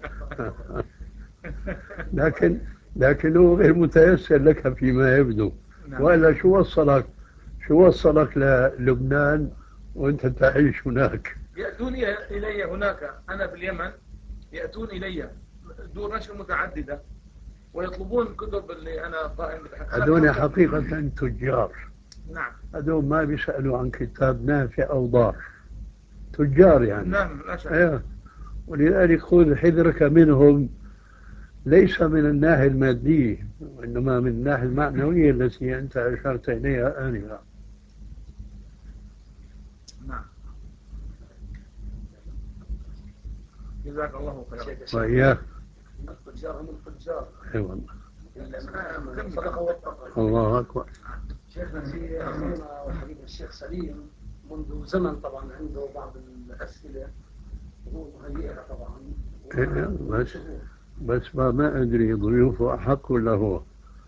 لكنه غير متيسر لك فيما يبدو.
نعم.
وإلا شو وصلك للبنان وأنت تعيش هناك؟
يأتون إلي هناك، أنا في اليمن، يأتون إلي دور نشر متعددة ويطلبون الكتب اللي أنا قائم بها.
هذول حقيقة تجار.
نعم.
هذول ما بيسألوا عن كتاب نافع أو ضار، تجار يعني.
نعم. لا شك.
أيوه. ولذلك خذ حذرك منهم، ليس من الناحية المادية وإنما من الناحية المعنوية التي أنت أشرت إليها آنفا.
نعم. جزاك الله خيرا.
وإياك.
التجار هم التجار.
أي والله.
صدقة واتقى.
الله أكبر.
شيخنا في أخونا وحبيب الشيخ سليم منذ زمن طبعا عنده بعض الأسئلة وهو مهيئها طبعا.
بس ما أدري ضيوفه أحق ولا هو.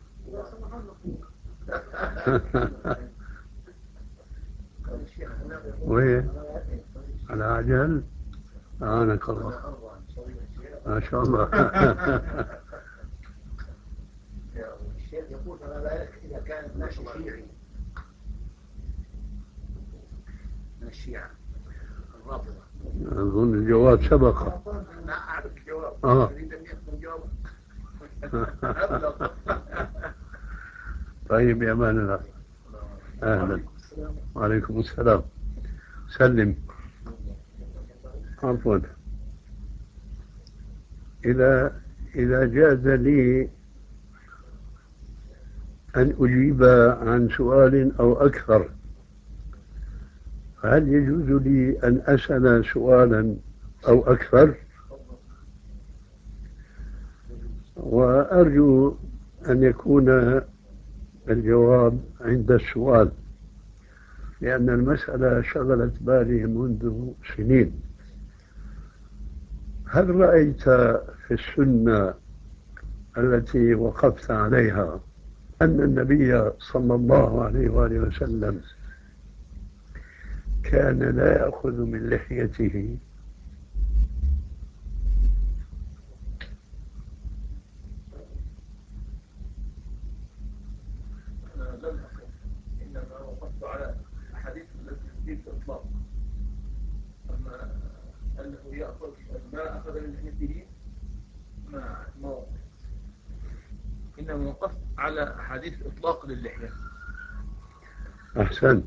وين على عجل؟ أعانك الله. ما شاء الله.
الشيخ يقول فما بالك إذا كان ناشر شيعي من الشيعة الرافضة.
أظن الجواب سبق.
لا أعرف الجواب.
أريد
أن يكون جواب.
طيب يا أمان الله. أهلا. وعليكم السلام. سلم. عفوا. إذا جاز لي أن أجيب عن سؤال أو أكثر، هل يجوز لي أن أسأل سؤالا أو أكثر؟ وأرجو أن يكون الجواب عند السؤال، لأن المسألة شغلت بالي منذ سنين. هل رأيت في السنة التي وقفت عليها أن النبي صلى الله عليه وآله وسلم كان لا يأخذ من لحيته؟
لم أقل، إنما وقفت على أحاديث التي تفيد الإطلاق. أما أنه يأخذ ما أخذ من لحيته ما وقفت، إنما وقفت على أحاديث إطلاق للحية.
أحسنت.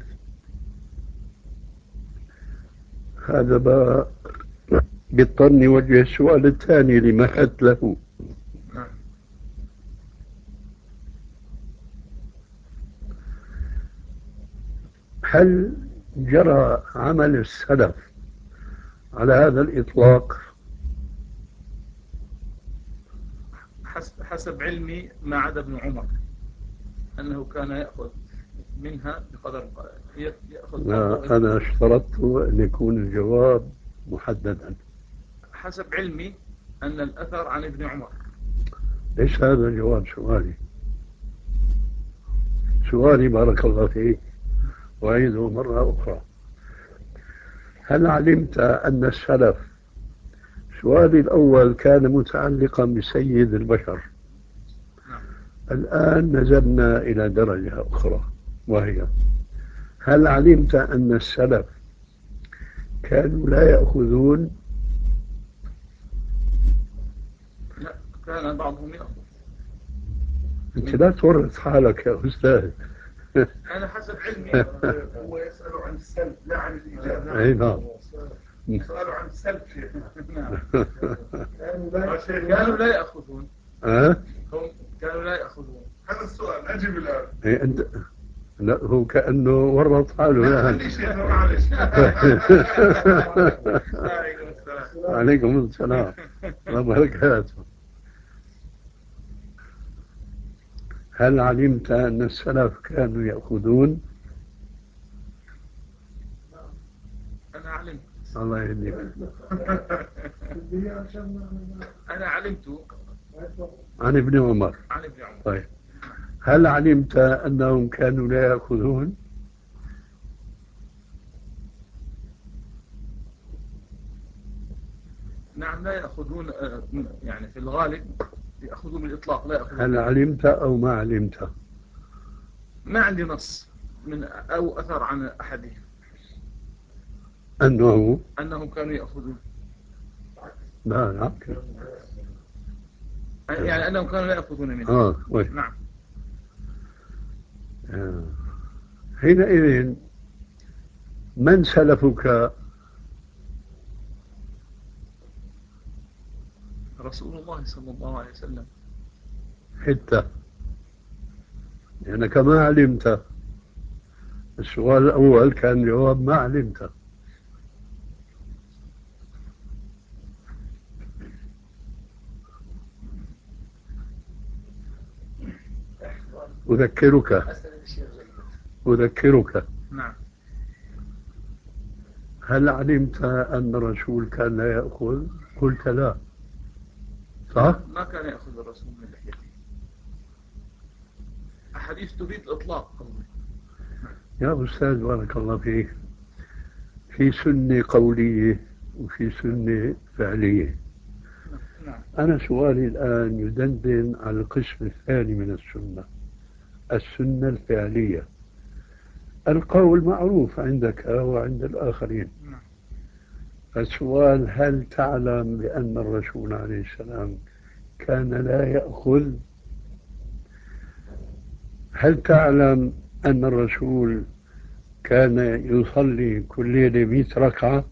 هذا بقى بيضطرني وجه السؤال الثاني لمهدت له.
نعم.
هل جرى عمل السلف على هذا الإطلاق؟
حسب علمي ما عدا ابن عمر أنه كان يأخذ منها بقدر يأخذ.
أنا اشترطت أن يكون الجواب محددا.
حسب علمي أن الأثر عن ابن عمر.
ليس هذا جواب سؤالي بارك الله فيك، وأعيده مرة أخرى. هل علمت أن السلف، سؤالي الأول كان متعلقا بسيد البشر، الآن نزلنا إلى درجة أخرى، وهي هل علمت أن السلف كانوا لا يأخذون؟
لا، كان بعضهم يأخذ.
أنت لا تورط حالك يا أستاذ.
أنا حسب علمي
هو يسأل عن السلب لا عن الإجابة.
أي نعم.
يسأل عن السلب.
نعم. كانوا لا يأخذون.
هم
كانوا لا يأخذون.
هذا السؤال أجب الآن.
أنت لا هو كأنه ورط حاله يعني.
معلش. عليكم السلام.
عليكم السلام وبركاته. هل علمت أن السلف كانوا يأخذون؟
أنا علمت.
الله يهديك.
أنا علمت
عن ابن عمر.
عن ابن عمر.
طيب هل علمت أنهم كانوا لا يأخذون؟
نعم لا يأخذون، يعني في الغالب يأخذون بالإطلاق، لا يأخذون.
هل علمت أو ما علمت؟
ما عندي نص من أو أثر عن أحدهم
أنهم
كانوا يأخذون،
لا لا.
يعني أنهم كانوا لا يأخذون منه. نعم.
حينئذ من سلفك؟
رسول الله صلى الله عليه وسلم.
حتى لأنك ما علمت. السؤال الأول كان جواب ما علمت. أذكرك.
نعم.
هل علمت أن الرسول كان لا يأخذ؟ قلت لا، صح؟
ما كان يأخذ الرسول من لحيته. أحاديث تفيد الإطلاق.
يا أستاذ بارك الله فيك، في سنة قولية وفي سنة فعلية.
نعم.
أنا سؤالي الآن يدندن على القسم الثاني من السنة، السنة الفعلية. القول معروف عندك وعند الآخرين.
نعم.
السؤال هل تعلم بأن الرسول عليه السلام كان لا يأخذ؟ هل تعلم أن الرسول كان يصلي كل ليلة 100 ركعة؟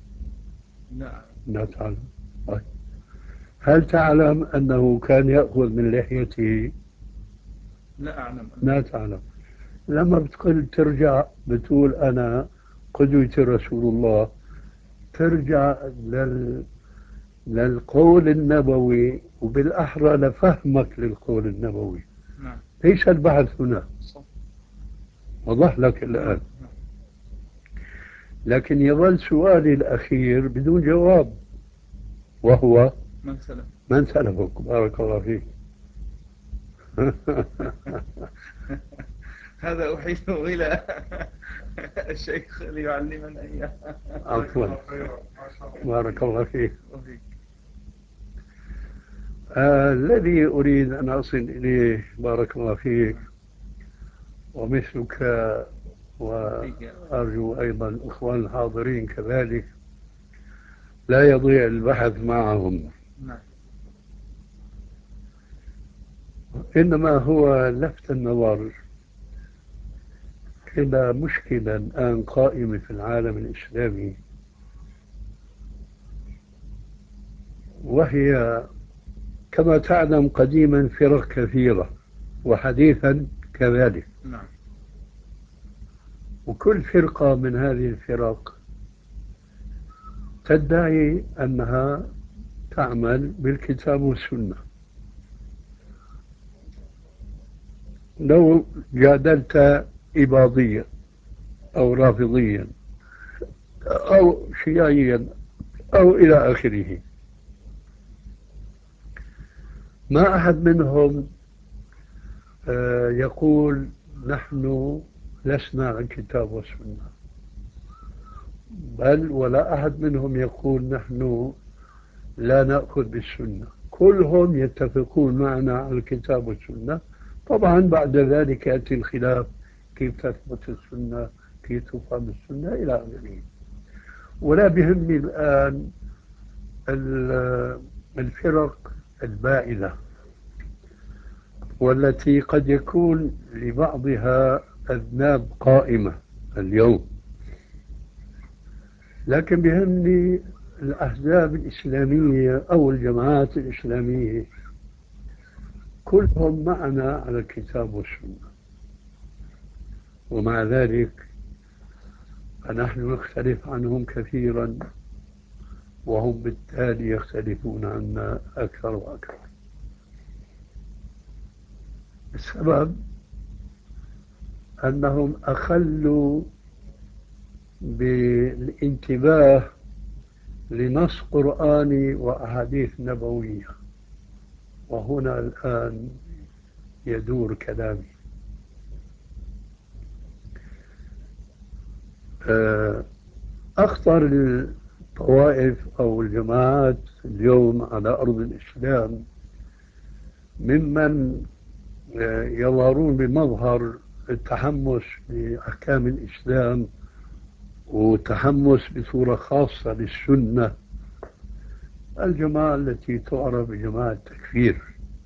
لا تعلم. طيب. هل تعلم أنه كان يأخذ من لحيته؟
لا أعلم.
لا تعلم. لما بتقول ترجع بتقول أنا قدوتي رسول الله، ترجع للقول النبوي، وبالأحرى لفهمك للقول النبوي.
نعم.
ليس البحث هنا.
صح.
وضح لك الآن. لكن يظل سؤالي الأخير بدون جواب، وهو من سلفك؟ بارك الله فيك.
هذا أحيله إلى الشيخ ليعلمنا إياه.
عفوا. بارك الله فيك. الذي أريد أن أصل إليه بارك الله فيك ومثلك، وأرجو أيضا الأخوان الحاضرين كذلك لا يضيع البحث معهم. إنما هو لفت النظر إلى مشكلة الآن قائمة في العالم الإسلامي، وهي كما تعلم قديما فرق كثيرة وحديثا كذلك.
نعم.
وكل فرقة من هذه الفرق تدعي أنها تعمل بالكتاب والسنة. لو جادلت إباضيا أو رافضيا أو شيعيا أو إلى آخره، ما أحد منهم يقول نحن لسنا عن الكتاب والسنة، بل ولا أحد منهم يقول نحن لا نأخذ بالسنة. كلهم يتفقون معنا على الكتاب والسنة. طبعا بعد ذلك يأتي الخلاف كيف تثبت السنة، كيف تفهم السنة إلى آخره. ولا بهمني الآن الفرق البائدة والتي قد يكون لبعضها أذناب قائمة اليوم، لكن بهمني الأحزاب الإسلامية أو الجماعات الإسلامية كلهم معنا على الكتاب والسنة. ومع ذلك فنحن نختلف عنهم كثيرا، وهم بالتالي يختلفون عنا أكثر وأكثر. السبب أنهم أخلوا بالانتباه لنص قرآني وأحاديث نبوية، وهنا الآن يدور كلامي. أخطر الطوائف أو الجماعات اليوم على أرض الإسلام ممن يظهرون بمظهر التحمس لأحكام الإسلام وتحمس بصورة خاصة للسنة، الجماعة التي تعرف بجماعة التكفير.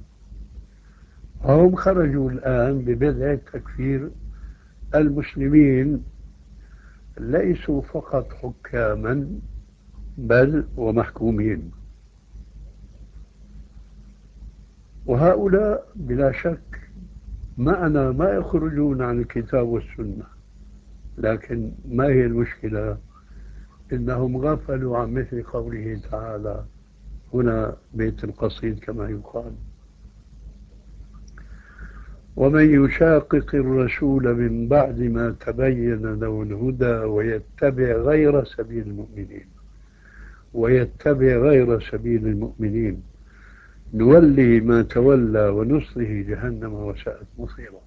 هم خرجوا الآن ببدء تكفير المسلمين، ليسوا فقط حكاما بل ومحكومين. وهؤلاء بلا شك معنا ما يخرجون عن الكتاب والسنة، لكن ما هي المشكلة؟ إنهم غفلوا عن مثل قوله تعالى هنا بيت القصيد كما يقال: ومن يشاقق الرسول من بعد ما تبين له الهدى ويتبع غير سبيل المؤمنين نوله ما تولى ونصله جهنم وساءت مصيرا.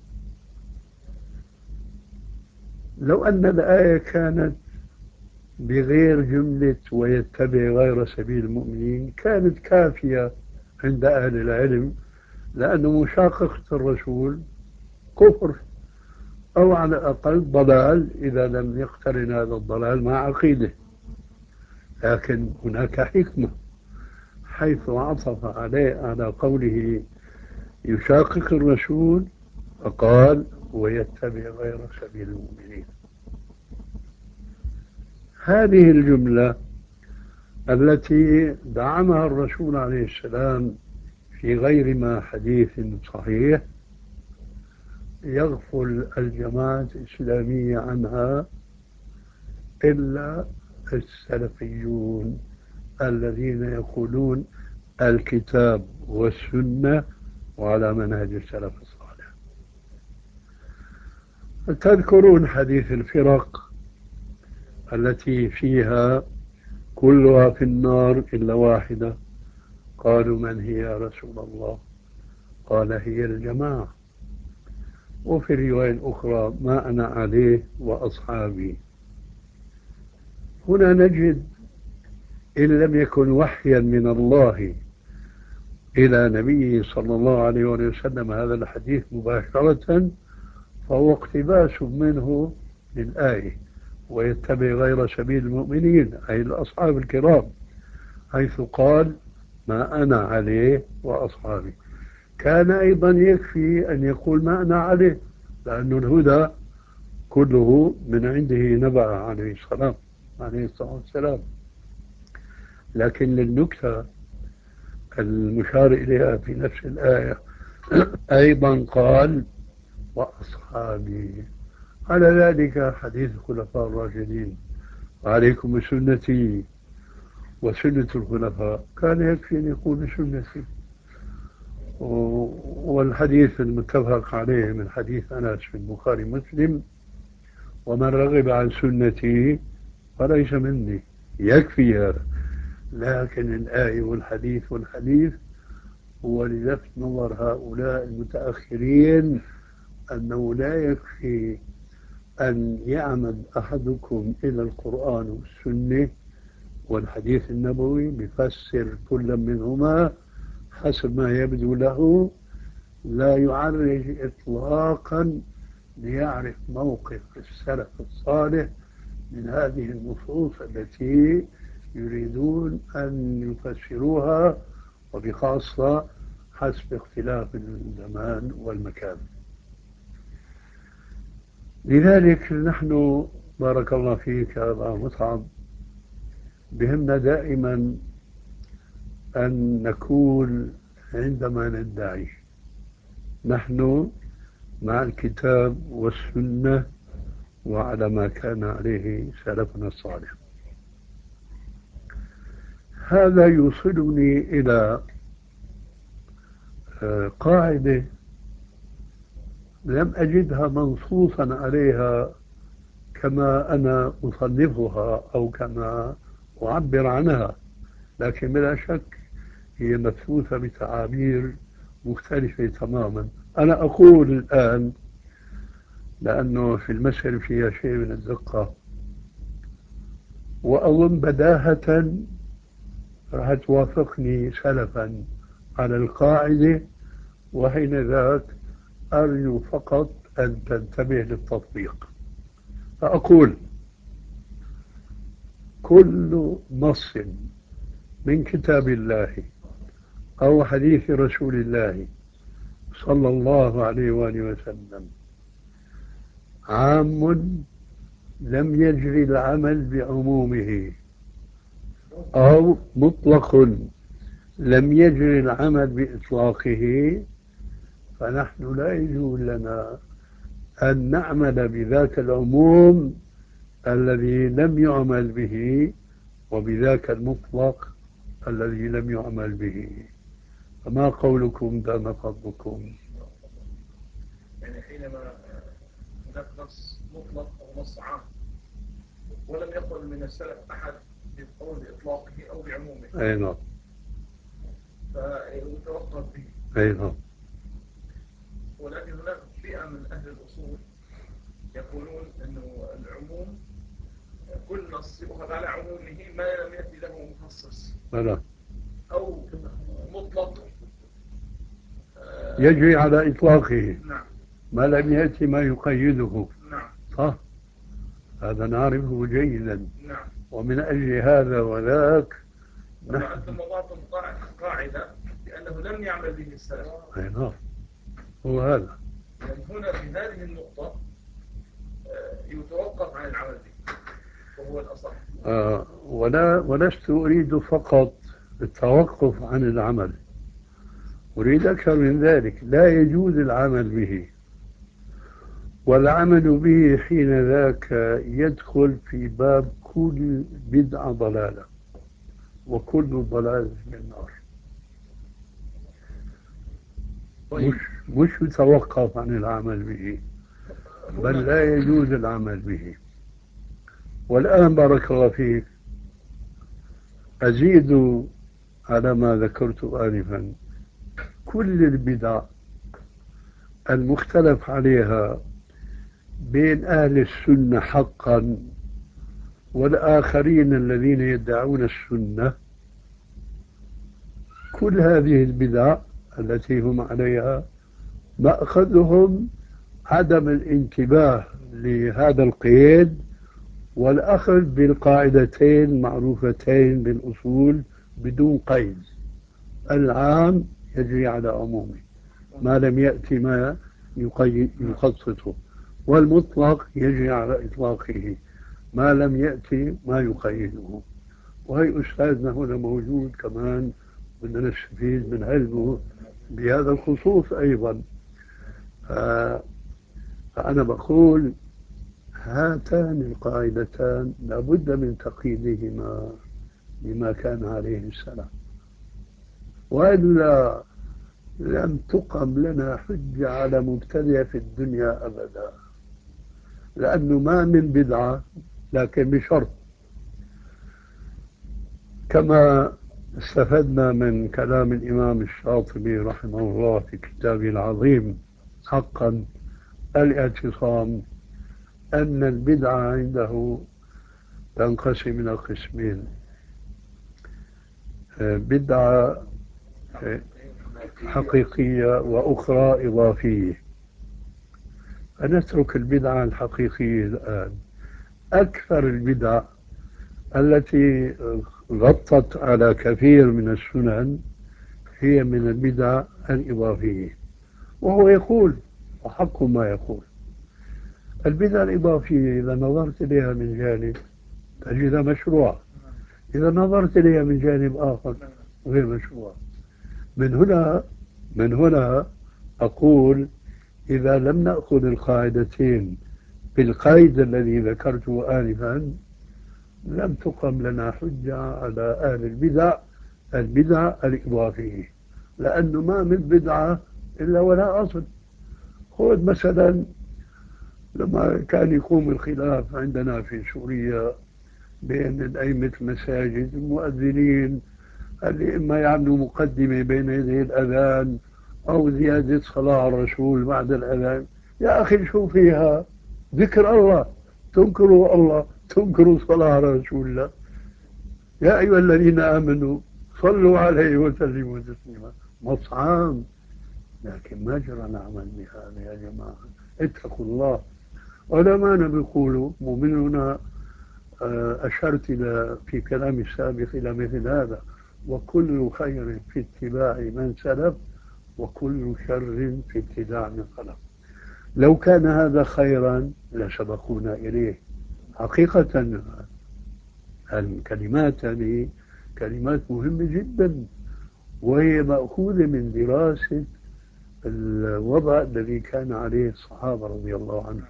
لو أن الآية كانت بغير جملة ويتبع غير سبيل المؤمنين كانت كافية عند أهل العلم، لأن مشاققة الرسول كفر أو على الأقل ضلال إذا لم يقترن هذا الضلال مع عقيدة. لكن هناك حكمة حيث عطف على قوله يشاقق الرسول فقال ويتبع غير سبيل المؤمنين. هذه الجملة التي دعمها الرسول عليه السلام في غير ما حديث صحيح يغفل الجماعة الإسلامية عنها إلا السلفيون الذين يقولون الكتاب والسنة وعلى منهج السلف الصالح. تذكرون حديث الفرق التي فيها كلها في النار إلا واحدة؟ قالوا من هي يا رسول الله؟ قال هي الجماعة. وفي الرواية الأخرى ما أنا عليه وأصحابي. هنا نجد إن لم يكن وحيا من الله إلى نبيه صلى الله عليه وسلم هذا الحديث مباشرة، فهو اقتباس منه للآية ويتبع غير سبيل المؤمنين أي الأصحاب الكرام، حيث قال ما أنا عليه وأصحابي. كان أيضا يكفي أن يقول ما أنا عليه، لأن الهدى كله من عنده نبع عليه الصلاة والسلام. لكن للنكتة المشار إليها في نفس الآية أيضا قال وأصحابي. على ذلك حديث الخلفاء الراشدين وعليكم بسنتي وسنة الخلفاء، كان يكفي أن يقول بسنتي. والحديث المتفق عليه من حديث أنس في البخاري مسلم ومن رغب عن سنتي فليس مني، يكفي هذا. لكن الآية والحديث هو للفت نظر هؤلاء المتأخرين أنه لا يكفي أن يعمد أحدكم إلى القرآن والسنة والحديث النبوي بفسر كل منهما حسب ما يبدو له، لا يعرج إطلاقا ليعرف موقف السلف الصالح من هذه النصوص التي يريدون أن يفسروها، وبخاصة حسب اختلاف الزمان والمكان. لذلك نحن بارك الله فيك يا أبا مصعب بهمنا دائما أن نقول عندما ندعي نحن مع الكتاب والسنة وعلى ما كان عليه سلفنا الصالح. هذا يوصلني إلى قاعدة لم أجدها منصوصا عليها كما أنا أصنفها أو كما أعبر عنها، لكن بلا شك هي مبثوثة بتعابير مختلفة تماما. أنا أقول الآن لأنه في المسألة فيها شيء من الدقة، وأظن بداهة راح توافقني سلفا على القاعدة، وحين ذاك أرجو فقط أن تنتبه للتطبيق. فأقول كل نص من كتاب الله أو حديث رسول الله صلى الله عليه وآله وسلم عام لم يجري العمل بعمومه، أو مطلق لم يجري العمل بإطلاقه، فنحن لا يجوز لنا أن نعمل بذاك العموم الذي لم يعمل به وبذاك المطلق الذي لم يعمل به. فما قولكم دام فضلكم؟
يعني حينما هناك نص مطلق أو نص عام ولم يقل من السلف أحد بالقول بإطلاقه أو بعمومه،
أي نعم،
فيتوقف به.
أي نعم.
ولكن هناك فئة من أهل الأصول يقولون أنه العموم كل نص يؤخذ على عمومه ما لم يأتي له مخصص
بلى.
أو مطلق
يجري على إطلاقه.
نعم.
ما لم يأتي ما يقيده.
نعم.
صح، هذا نعرفه جيدا.
نعم.
ومن أجل هذا وذاك
أنتم وضعتم قاعدة بأنه لم يعمل به السلف.
أي نعم، هو هذا.
يعني هنا في هذه النقطة يتوقف عن العمل به وهو الأصح.
ولست أريد فقط التوقف عن العمل، أريد أكثر من ذلك. لا يجوز العمل به، والعمل به حين ذاك يدخل في باب كل بدعة ضلالة، وكل ضلالة في النار. مش يتوقف عن العمل به، بل لا يجوز العمل به. والآن بارك الله فيك أزيد على ما ذكرت آنفا. كل البدع المختلف عليها بين أهل السنة حقا والآخرين الذين يدعون السنة، كل هذه البدع التي هم عليها مأخذهم عدم الانتباه لهذا القيد والأخذ بالقاعدتين المعروفتين بالأصول بدون قيد. العام يجري على عمومه ما لم يأتي ما يخصصه، والمطلق يجري على إطلاقه ما لم يأتي ما يقيده. وهي أستاذنا هنا موجود كمان، بدنا نستفيد من علمه بهذا الخصوص أيضا. فأنا بقول هاتان القاعدتان لابد من تقييدهما بما كان عليه السلام، وإلا لم تقم لنا حجة على مبتدع في الدنيا أبدا، لأنه ما من بدعة، لكن بشرط كما استفدنا من كلام الإمام الشاطبي رحمه الله في كتابه العظيم حقا الاعتصام، أن البدعة عنده تنقسم إلى قسمين: بدعة حقيقية وأخرى إضافية. فنترك البدعة الحقيقية الآن. أكثر البدع التي غطت على كثير من السنن هي من البدع الإضافية، وهو يقول وحق ما يقول. البدع الإضافية إذا نظرت إليها من جانب تجدها مشروع، إذا نظرت إليها من جانب آخر غير مشروع. من هنا أقول إذا لم نأخذ القاعدتين بالقيد الذي ذكرته آنفا لم تقم لنا حجة على أهل البدع الإضافية، لأنه ما من بدعة إلا ولا أصل. خذ مثلا لما كان يقوم الخلاف عندنا في سوريا بين أئمة المساجد المؤذنين اللي إما يعملوا مقدمة بين يدي الأذان أو زيادة صلاة على الرسول بعد الأذان. يا أخي شو فيها؟ ذكر الله، تنكروا الله، تنكروا صلاة على رسول الله. يا أيها الذين آمنوا صلوا عليه وسلموا تسليما. مطعم، لكن ما جرى نعمل بهذا يا جماعة. اتقوا الله. علماء بيقولوا مؤمنون. أشرت في كلامي السابق إلى مثل هذا: وكل خير في اتباع من سلف، وكل شر في ابتداع من خلف. لو كان هذا خيرا لسبقونا إليه حقيقة. الكلمات هذه كلمات مهمة جدا، وهي مأخوذة من دراسة الوضع الذي كان عليه الصحابة رضي الله عنهم.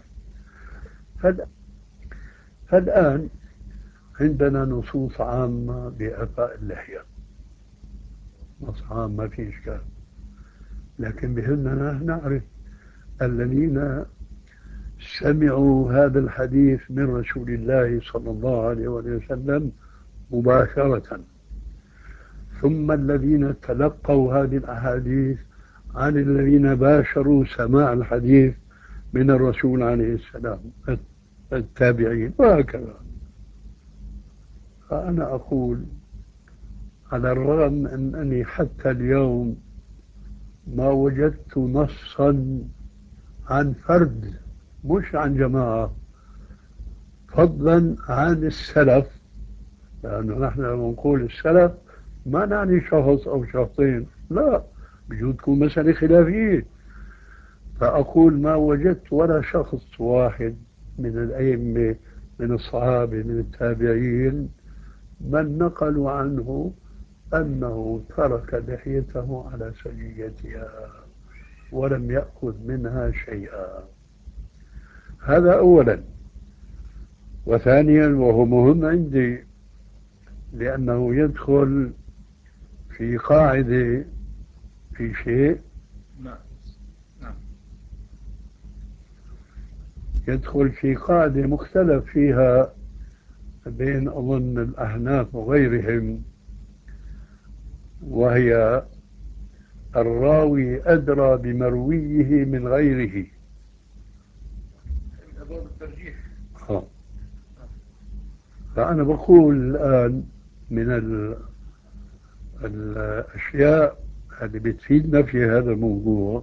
فالآن عندنا نصوص عامة بإعفاء اللحية، نص عام ما في إشكال، لكن بهمنا نعرف الذين سمعوا هذا الحديث من رسول الله صلى الله عليه وسلم مباشرة، ثم الذين تلقوا هذه الأحاديث عن الذين باشروا سماع الحديث من الرسول عليه السلام، التابعين، وهكذا. فأنا أقول على الرغم من أنني حتى اليوم ما وجدت نصا عن فرد، مش عن جماعة، فضلا عن السلف، لأنه نحن لما نقول السلف ما نعني شخص أو شخصين، لا، بجوز تكون مسألة خلافية. فأقول ما وجدت ولا شخص واحد من الأئمة، من الصحابة، من التابعين، من نقلوا عنه أنه ترك لحيته على سجيتها ولم يأخذ منها شيئا. هذا أولا. وثانيا، وهو مهم عندي لأنه يدخل في قاعدة، في شيء يدخل في قاعدة مختلف فيها بين أظن الأحناف وغيرهم، وهي الراوي أدرى بمرويه من غيره.
أبواب الترجيح.
فأنا بقول الآن من الأشياء اللي بتفيدنا في هذا الموضوع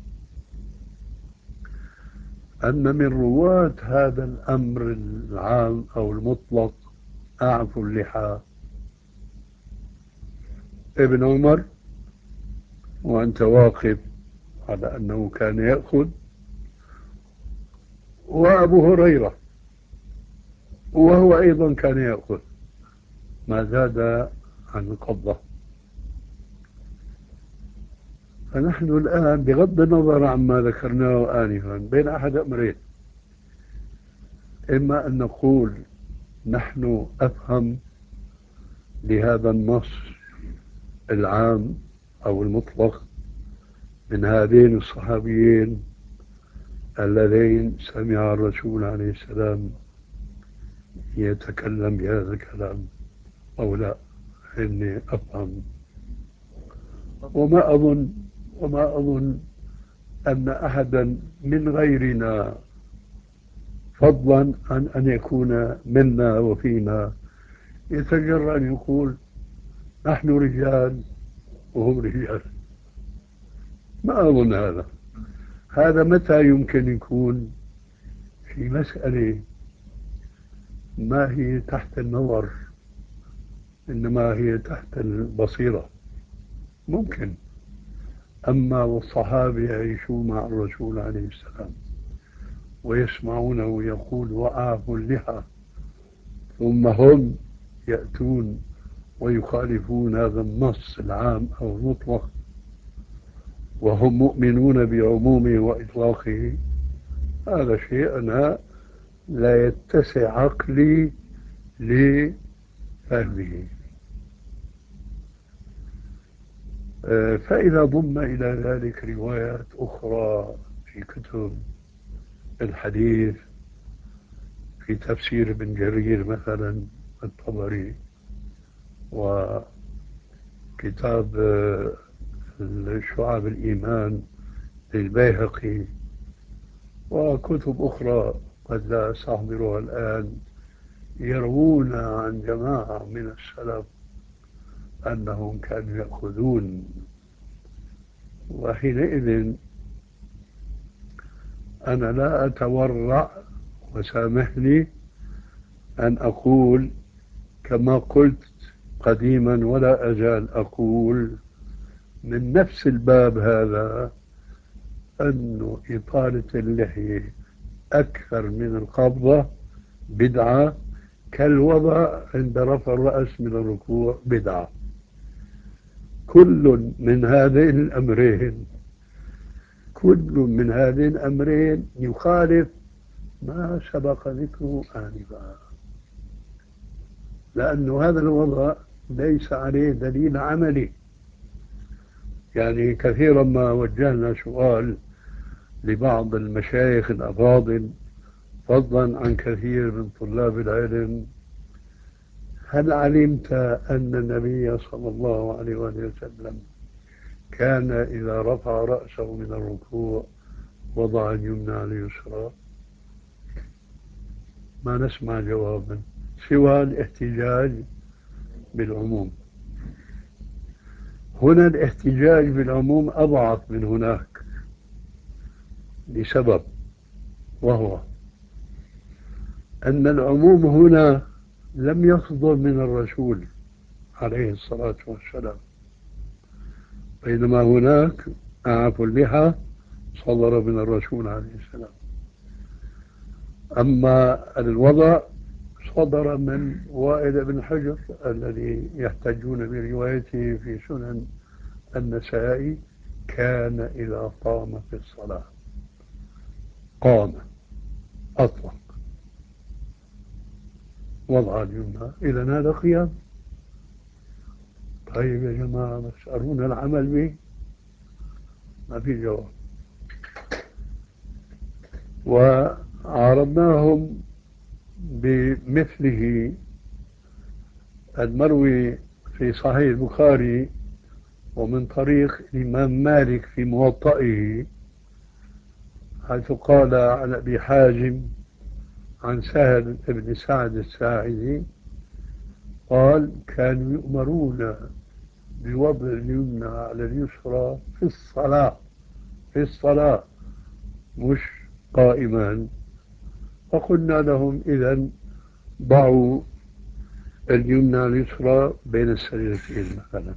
أن من رواة هذا الأمر العام أو المطلق أعفوا اللحى ابن عمر، وأنت واقف على أنه كان يأخذ، وأبو هريرة وهو أيضا كان يأخذ ما زاد عن القبضة. فنحن الآن بغض النظر عما ذكرناه آنفا بين أحد أمرين: إما أن نقول نحن أفهم لهذا النص العام أو المطلق من هذين الصحابيين اللذين سمع الرسول عليه السلام يتكلم بهذا الكلام، أو لا، إني أفهم. وما أظن أن أحدا من غيرنا، فضلا عن أن يكون منا وفينا، يتجرأ أن يقول نحن رجال وهم رجال. ما أظن هذا متى يمكن يكون في مسألة ما هي تحت النظر، إنما هي تحت البصيرة، ممكن. أما والصحابة يعيشون مع الرسول عليه السلام ويسمعونه يقول وأعفوا اللحى، ثم هم يأتون ويخالفون هذا النص العام أو المطلق وهم مؤمنون بعمومه وإطلاقه، هذا شيء أنا لا يتسع عقلي لفهمه. فإذا ضم إلى ذلك روايات أخرى في كتب الحديث، في تفسير ابن جرير مثلا الطبري، وكتاب شعاب الإيمان للبيهقي، وكتب أخرى قد لا أستحضرها الآن، يروون عن جماعة من السلف أنهم كانوا يأخذون. وحينئذ أنا لا أتورع، وسامحني أن أقول كما قلت قديما ولا أزال أقول من نفس الباب هذا، أن إطالة اللحية أكثر من القبضة بدعة، كالوضع عند رفع الرأس من الركوع بدعة. كل من هذين الأمرين يخالف ما سبق ذكره آنفا، لأن هذا الوضع ليس عليه دليل عملي. يعني كثيرا ما وجهنا سؤال لبعض المشايخ الأفاضل فضلا عن كثير من طلاب العلم: هل علمت أن النبي صلى الله عليه وسلم كان إذا رفع رأسه من الركوع وضع اليمنى على اليسرى؟ ما نسمع جوابا سوى الاحتجاج بالعموم. هنا الاحتجاج بالعموم أضعف من هناك لسبب، وهو أن العموم هنا لم يصدر من الرسول عليه الصلاة والسلام، بينما هناك أعف اللحى صدر من الرسول عليه السلام. أما الوضع صدر من وائل بن حجر الذي يحتجون بروايته في سنن النسائي: كان إذا قام في الصلاة قام أطلق وضع اليمنى. إذا هذا قيام. طيب يا جماعة، بس أرونا العمل به، ما في جواب. وعرضناهم بمثله المروي في صحيح البخاري ومن طريق الإمام مالك في موطئه، حيث قال عن أبي حازم عن سهل بن سعد الساعدي قال: كانوا يؤمرون بوضع اليمنى على اليسرى في الصلاة مش قائما. فقلنا لهم: إذن ضعوا اليمنى على اليسرى بين السجدتين مثلا.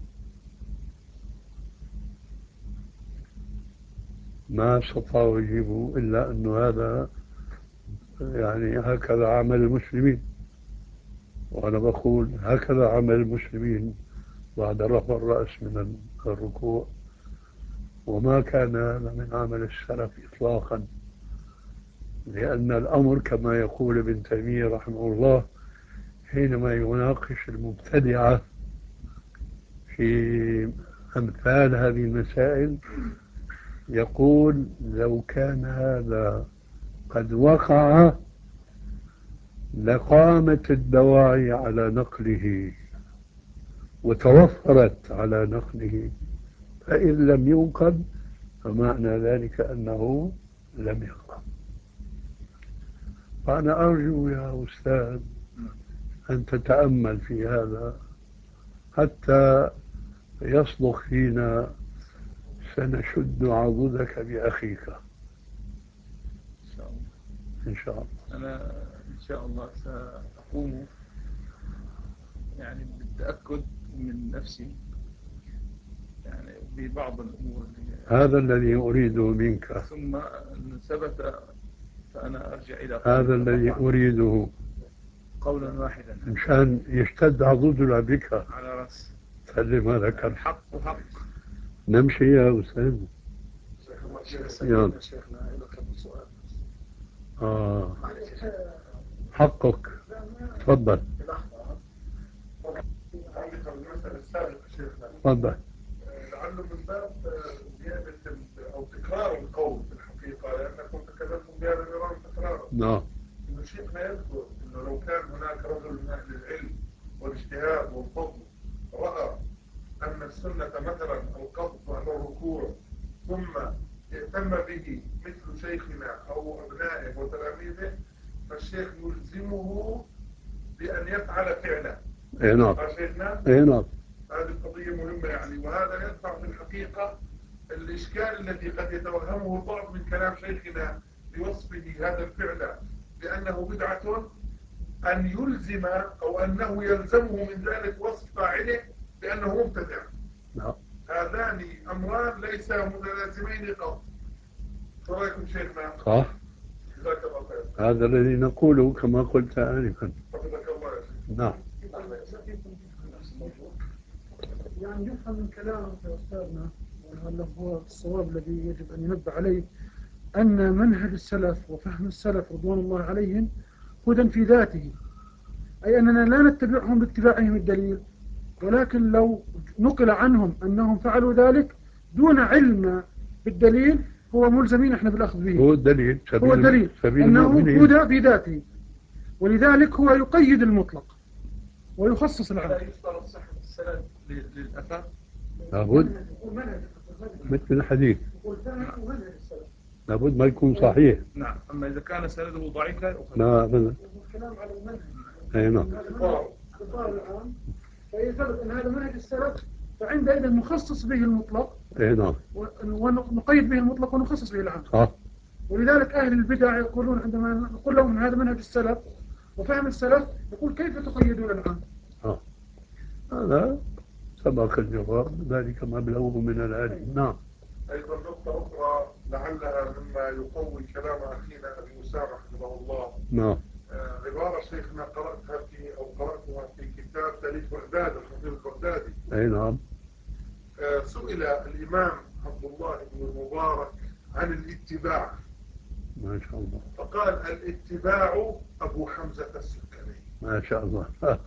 ما استطاعوا يجيبوا إلا أنه هذا يعني هكذا عمل المسلمين. وأنا بقول هكذا عمل المسلمين بعد رفع الرأس من الركوع، وما كان هذا من عمل السلف إطلاقا. لأن الأمر كما يقول ابن تيمية رحمه الله حينما يناقش المبتدعة في أمثال هذه المسائل، يقول: لو كان هذا قد وقع لقامت الدواعي على نقله وتوفرت على نقله، فإن لم ينقل فمعنى ذلك أنه لم يقع. فأنا أرجو يا أستاذ أن تتأمل في هذا حتى يصدق فينا: سنشد عضدك بأخيك
إن شاء الله.
إن شاء الله.
أنا إن شاء الله سأقوم يعني بالتأكد من نفسي يعني ببعض الأمور
هذا الذي أريده منك،
ثم إن ثبت فأنا أرجع إلى
هذا الذي أريده
قولا واحدا
مشان يشتد عضدنا بك
على رأس.
سلم هذا كان
الحق حق.
نمشي يا أستاذ.
شيخنا إلى كم سؤال.
حقك، تفضل.
تعليقا المسألة السابقة شيخنا،
تفضل.
لعله من باب زيادة أو تكرار القول في الحقيقة، لأنكم تكلمتم بهذا النظام تكرارا.
نعم.
إنه شيخنا يذكر إنه لو كان هناك رجل من أهل العلم والاجتهاد والفضل رأى أن السنة مثلا القبض عن الركوع ثم اهتم به مثل شيخنا أو أبنائه وتلاميذه، فالشيخ يلزمه بأن يفعل فعلا.
اي نعم.
شيخنا؟
اي نعم.
هذه قضية مهمة يعني، وهذا يدفع في الحقيقة الإشكال الذي قد يتوهمه البعض من كلام شيخنا لوصفه هذا الفعل بأنه بدعة، أن يلزم أو أنه يلزمه من ذلك وصف فاعله بأنه مبتدع.
نعم.
هذان أمران ليس متلازمين قط. شو رأيكم شيخنا؟
صح.
جزاك الله خير.
هذا الذي نقوله كما قلت آنفا.
حفظك الله يا شيخ.
نعم.
يعني يفهم من كلامك يا أستاذنا، وهذا هو الصواب الذي يجب أن ينبه عليه، أن منهج السلف وفهم السلف رضوان الله عليهم هدى في ذاته، أي أننا لا نتبعهم باتباعهم الدليل، ولكن لو نقل عنهم أنهم فعلوا ذلك دون علم بالدليل هو ملزمين احنا بالأخذ به.
هو الدليل.
هو الدليل أنه هدى في ذاته، ولذلك هو يقيد المطلق ويخصص العام.
لا يشترط صحة السند للأثر.
لابد مثل الحديث، لابد ما يكون صحيح.
نعم. أما إذا كان سنده ضعيف لا يؤخذ.
لا أبدا.
الكلام على المنهج.
اي نعم.
اختصار العام، فإذا ثبت أن هذا منهج السلف فعندئذ نخصص به المطلق.
اي نعم.
ونقيد به المطلق ونخصص به العام.
صح.
ولذلك أهل البدع يقولون عندما نقول لهم هذا منهج السلف وفهم السلف، يقول كيف تقيدون العام؟
هذا سبق الجواب، ذلك مبلغه من العلم. نعم.
أيضا نقطة أخرى لعلها مما يقوي كلام أخينا أبي أسامة حفظه الله.
نعم.
عبارة شيخنا قرأتها في كتاب تاريخ بغداد الخطيب البغدادي.
أي نعم.
سئل الإمام عبد الله بن المبارك عن الاتباع،
ما شاء الله،
فقال الاتباع أبو حمزة السكري.
ما شاء الله.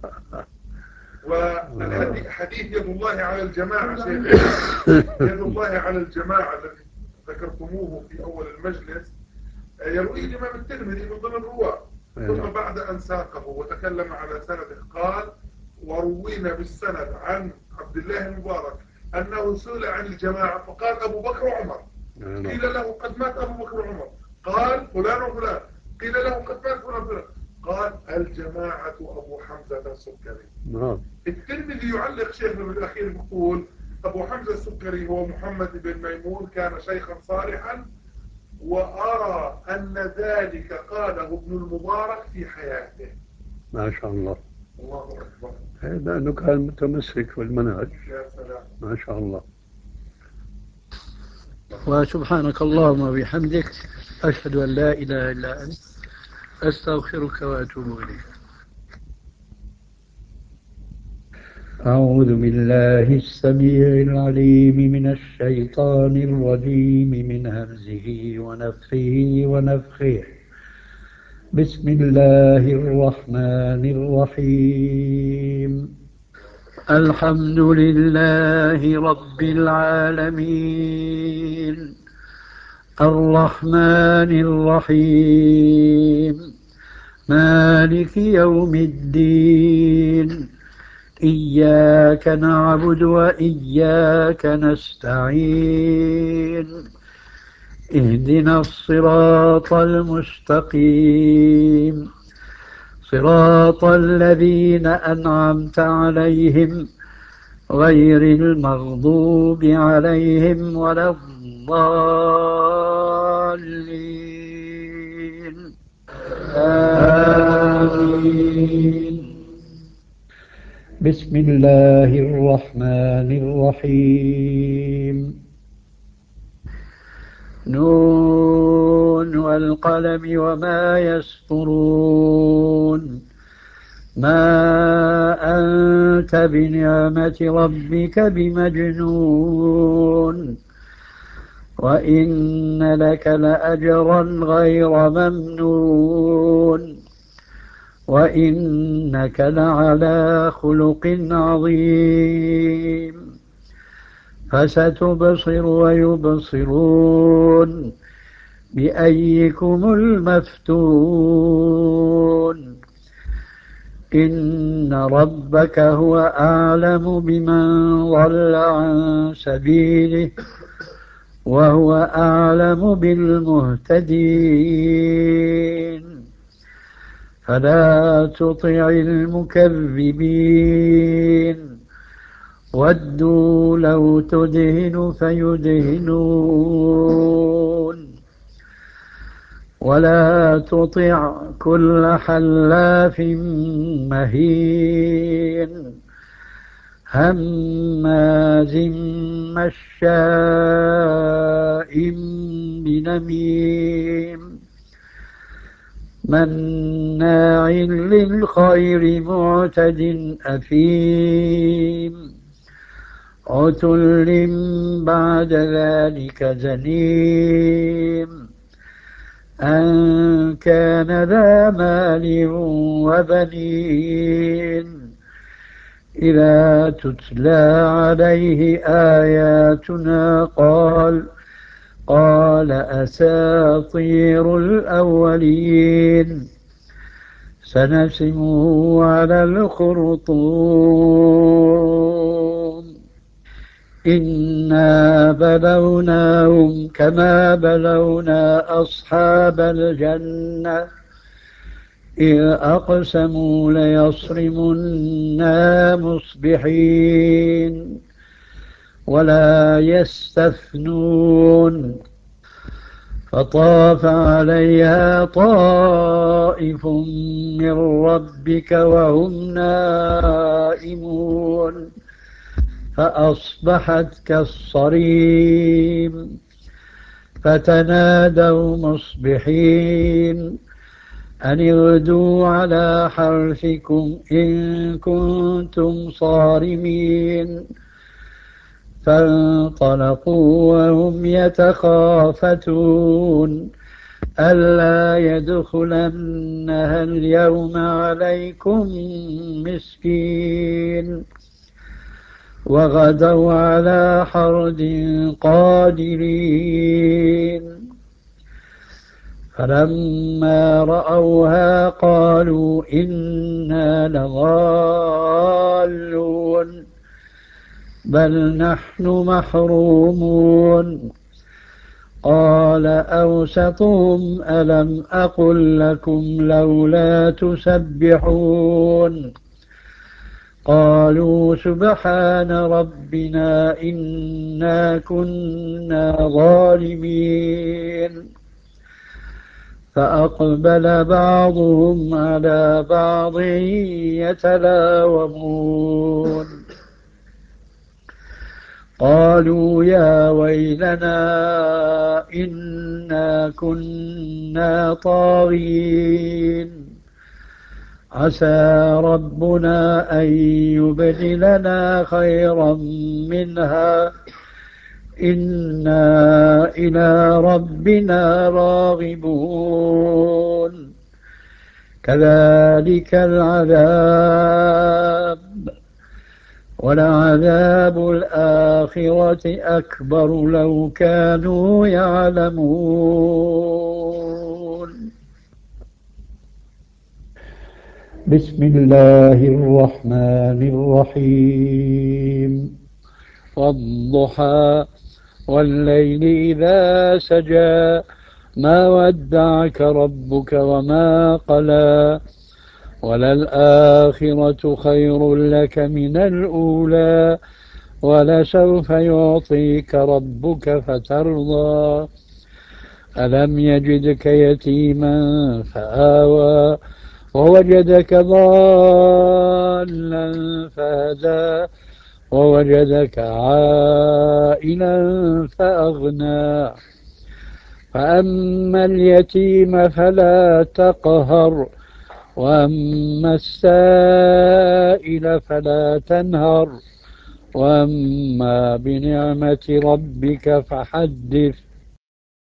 والحديث يد الله على الجماعة شيخ، يد الله على الجماعة الذي ذكرتموه في أول المجلس يرويه الإمام الترمذي من ضمن الرواة، ثم بعد أن ساقه وتكلم على سنده قال وروينا بالسند عن عبد الله المبارك أنه سئل عن الجماعة فقال أبو بكر وعمر. قيل له قد مات أبو بكر وعمر، قال فلان وفلان، قيل له قد مات فلان وفلان، قال الجماعة أبو حمزة السكري. الترمذي يعلق شيخنا بالأخير يقول أبو حمزة السكري هو محمد بن ميمون، كان شيخا صالحا، وأرى أن ذلك قاله ابن المبارك في حياته.
ما شاء الله.
الله أكبر.
لأنه كان متمسك بالمنهج.
يا سلام.
ما شاء الله.
وسبحانك اللهم وبحمدك أشهد أن لا إله إلا أنت أستغفرك وأتوب إليك. أعوذ بالله السميع العليم من الشيطان الرجيم من همزه ونفخه ونفخه. بسم الله الرحمن الرحيم. الحمد لله رب العالمين الرحمن الرحيم مالك يوم الدين إياك نعبد وإياك نستعين اهدنا الصراط المستقيم صراط الذين أنعمت عليهم غير المغضوب عليهم ولا الضالين آمين. بسم الله الرحمن الرحيم نون والقلم وما يسطرون ما أنت بنعمة ربك بمجنون
وإن لك لأجرا غير ممنون وإنك لعلى خلق عظيم فستبصر ويبصرون بأيكم المفتون إن ربك هو أعلم بمن ضل عن سبيله وهو أعلم بالمهتدين فلا تطع المكذبين ودوا لو تدهن فيدهنون ولا تطع كل حلاف مهين هماز مشاء بنميم مناع للخير معتد أثيم عتل بعد ذلك زنيم أن كان ذا مال وبنين إذا تتلى عليه آياتنا قال أساطير الأولين سنسمه على الخرطوم إنا بلوناهم كما بلونا أصحاب الجنة إذ أقسموا ليصرمنها مصبحين ولا يستثنون فطاف عليها طائف من ربك وهم نائمون فأصبحت كالصريم فتنادوا مصبحين أن اغدوا على حرثكم إن كنتم صارمين فانطلقوا وهم يتخافتون ألا يدخلنها اليوم عليكم مسكين وغدوا على حرد قادرين فلما رأوها قالوا إنا لضالون بل نحن محرومون قال أوسطهم ألم أقل لكم لولا تسبحون قالوا سبحان ربنا إنا كنا ظالمين فأقبل بعضهم على بعض يتلاومون قالوا يا ويلنا إنا كنا طاغين عسى ربنا أن يبدلنا خيرا منها إنا إلى ربنا راغبون كذلك العذاب ولعذاب الآخرة أكبر لو كانوا يعلمون بسم الله الرحمن الرحيم والضحى والليل إذا سجى ما ودعك ربك وما قلى وللآخرة خير لك من الأولى ولسوف يعطيك ربك فترضى ألم يجدك يتيما فآوى ووجدك ضالا فهدى ووجدك عائلا فأغنى فأما اليتيم فلا تقهر وأما السائل فلا تنهر وأما بنعمة ربك فحدث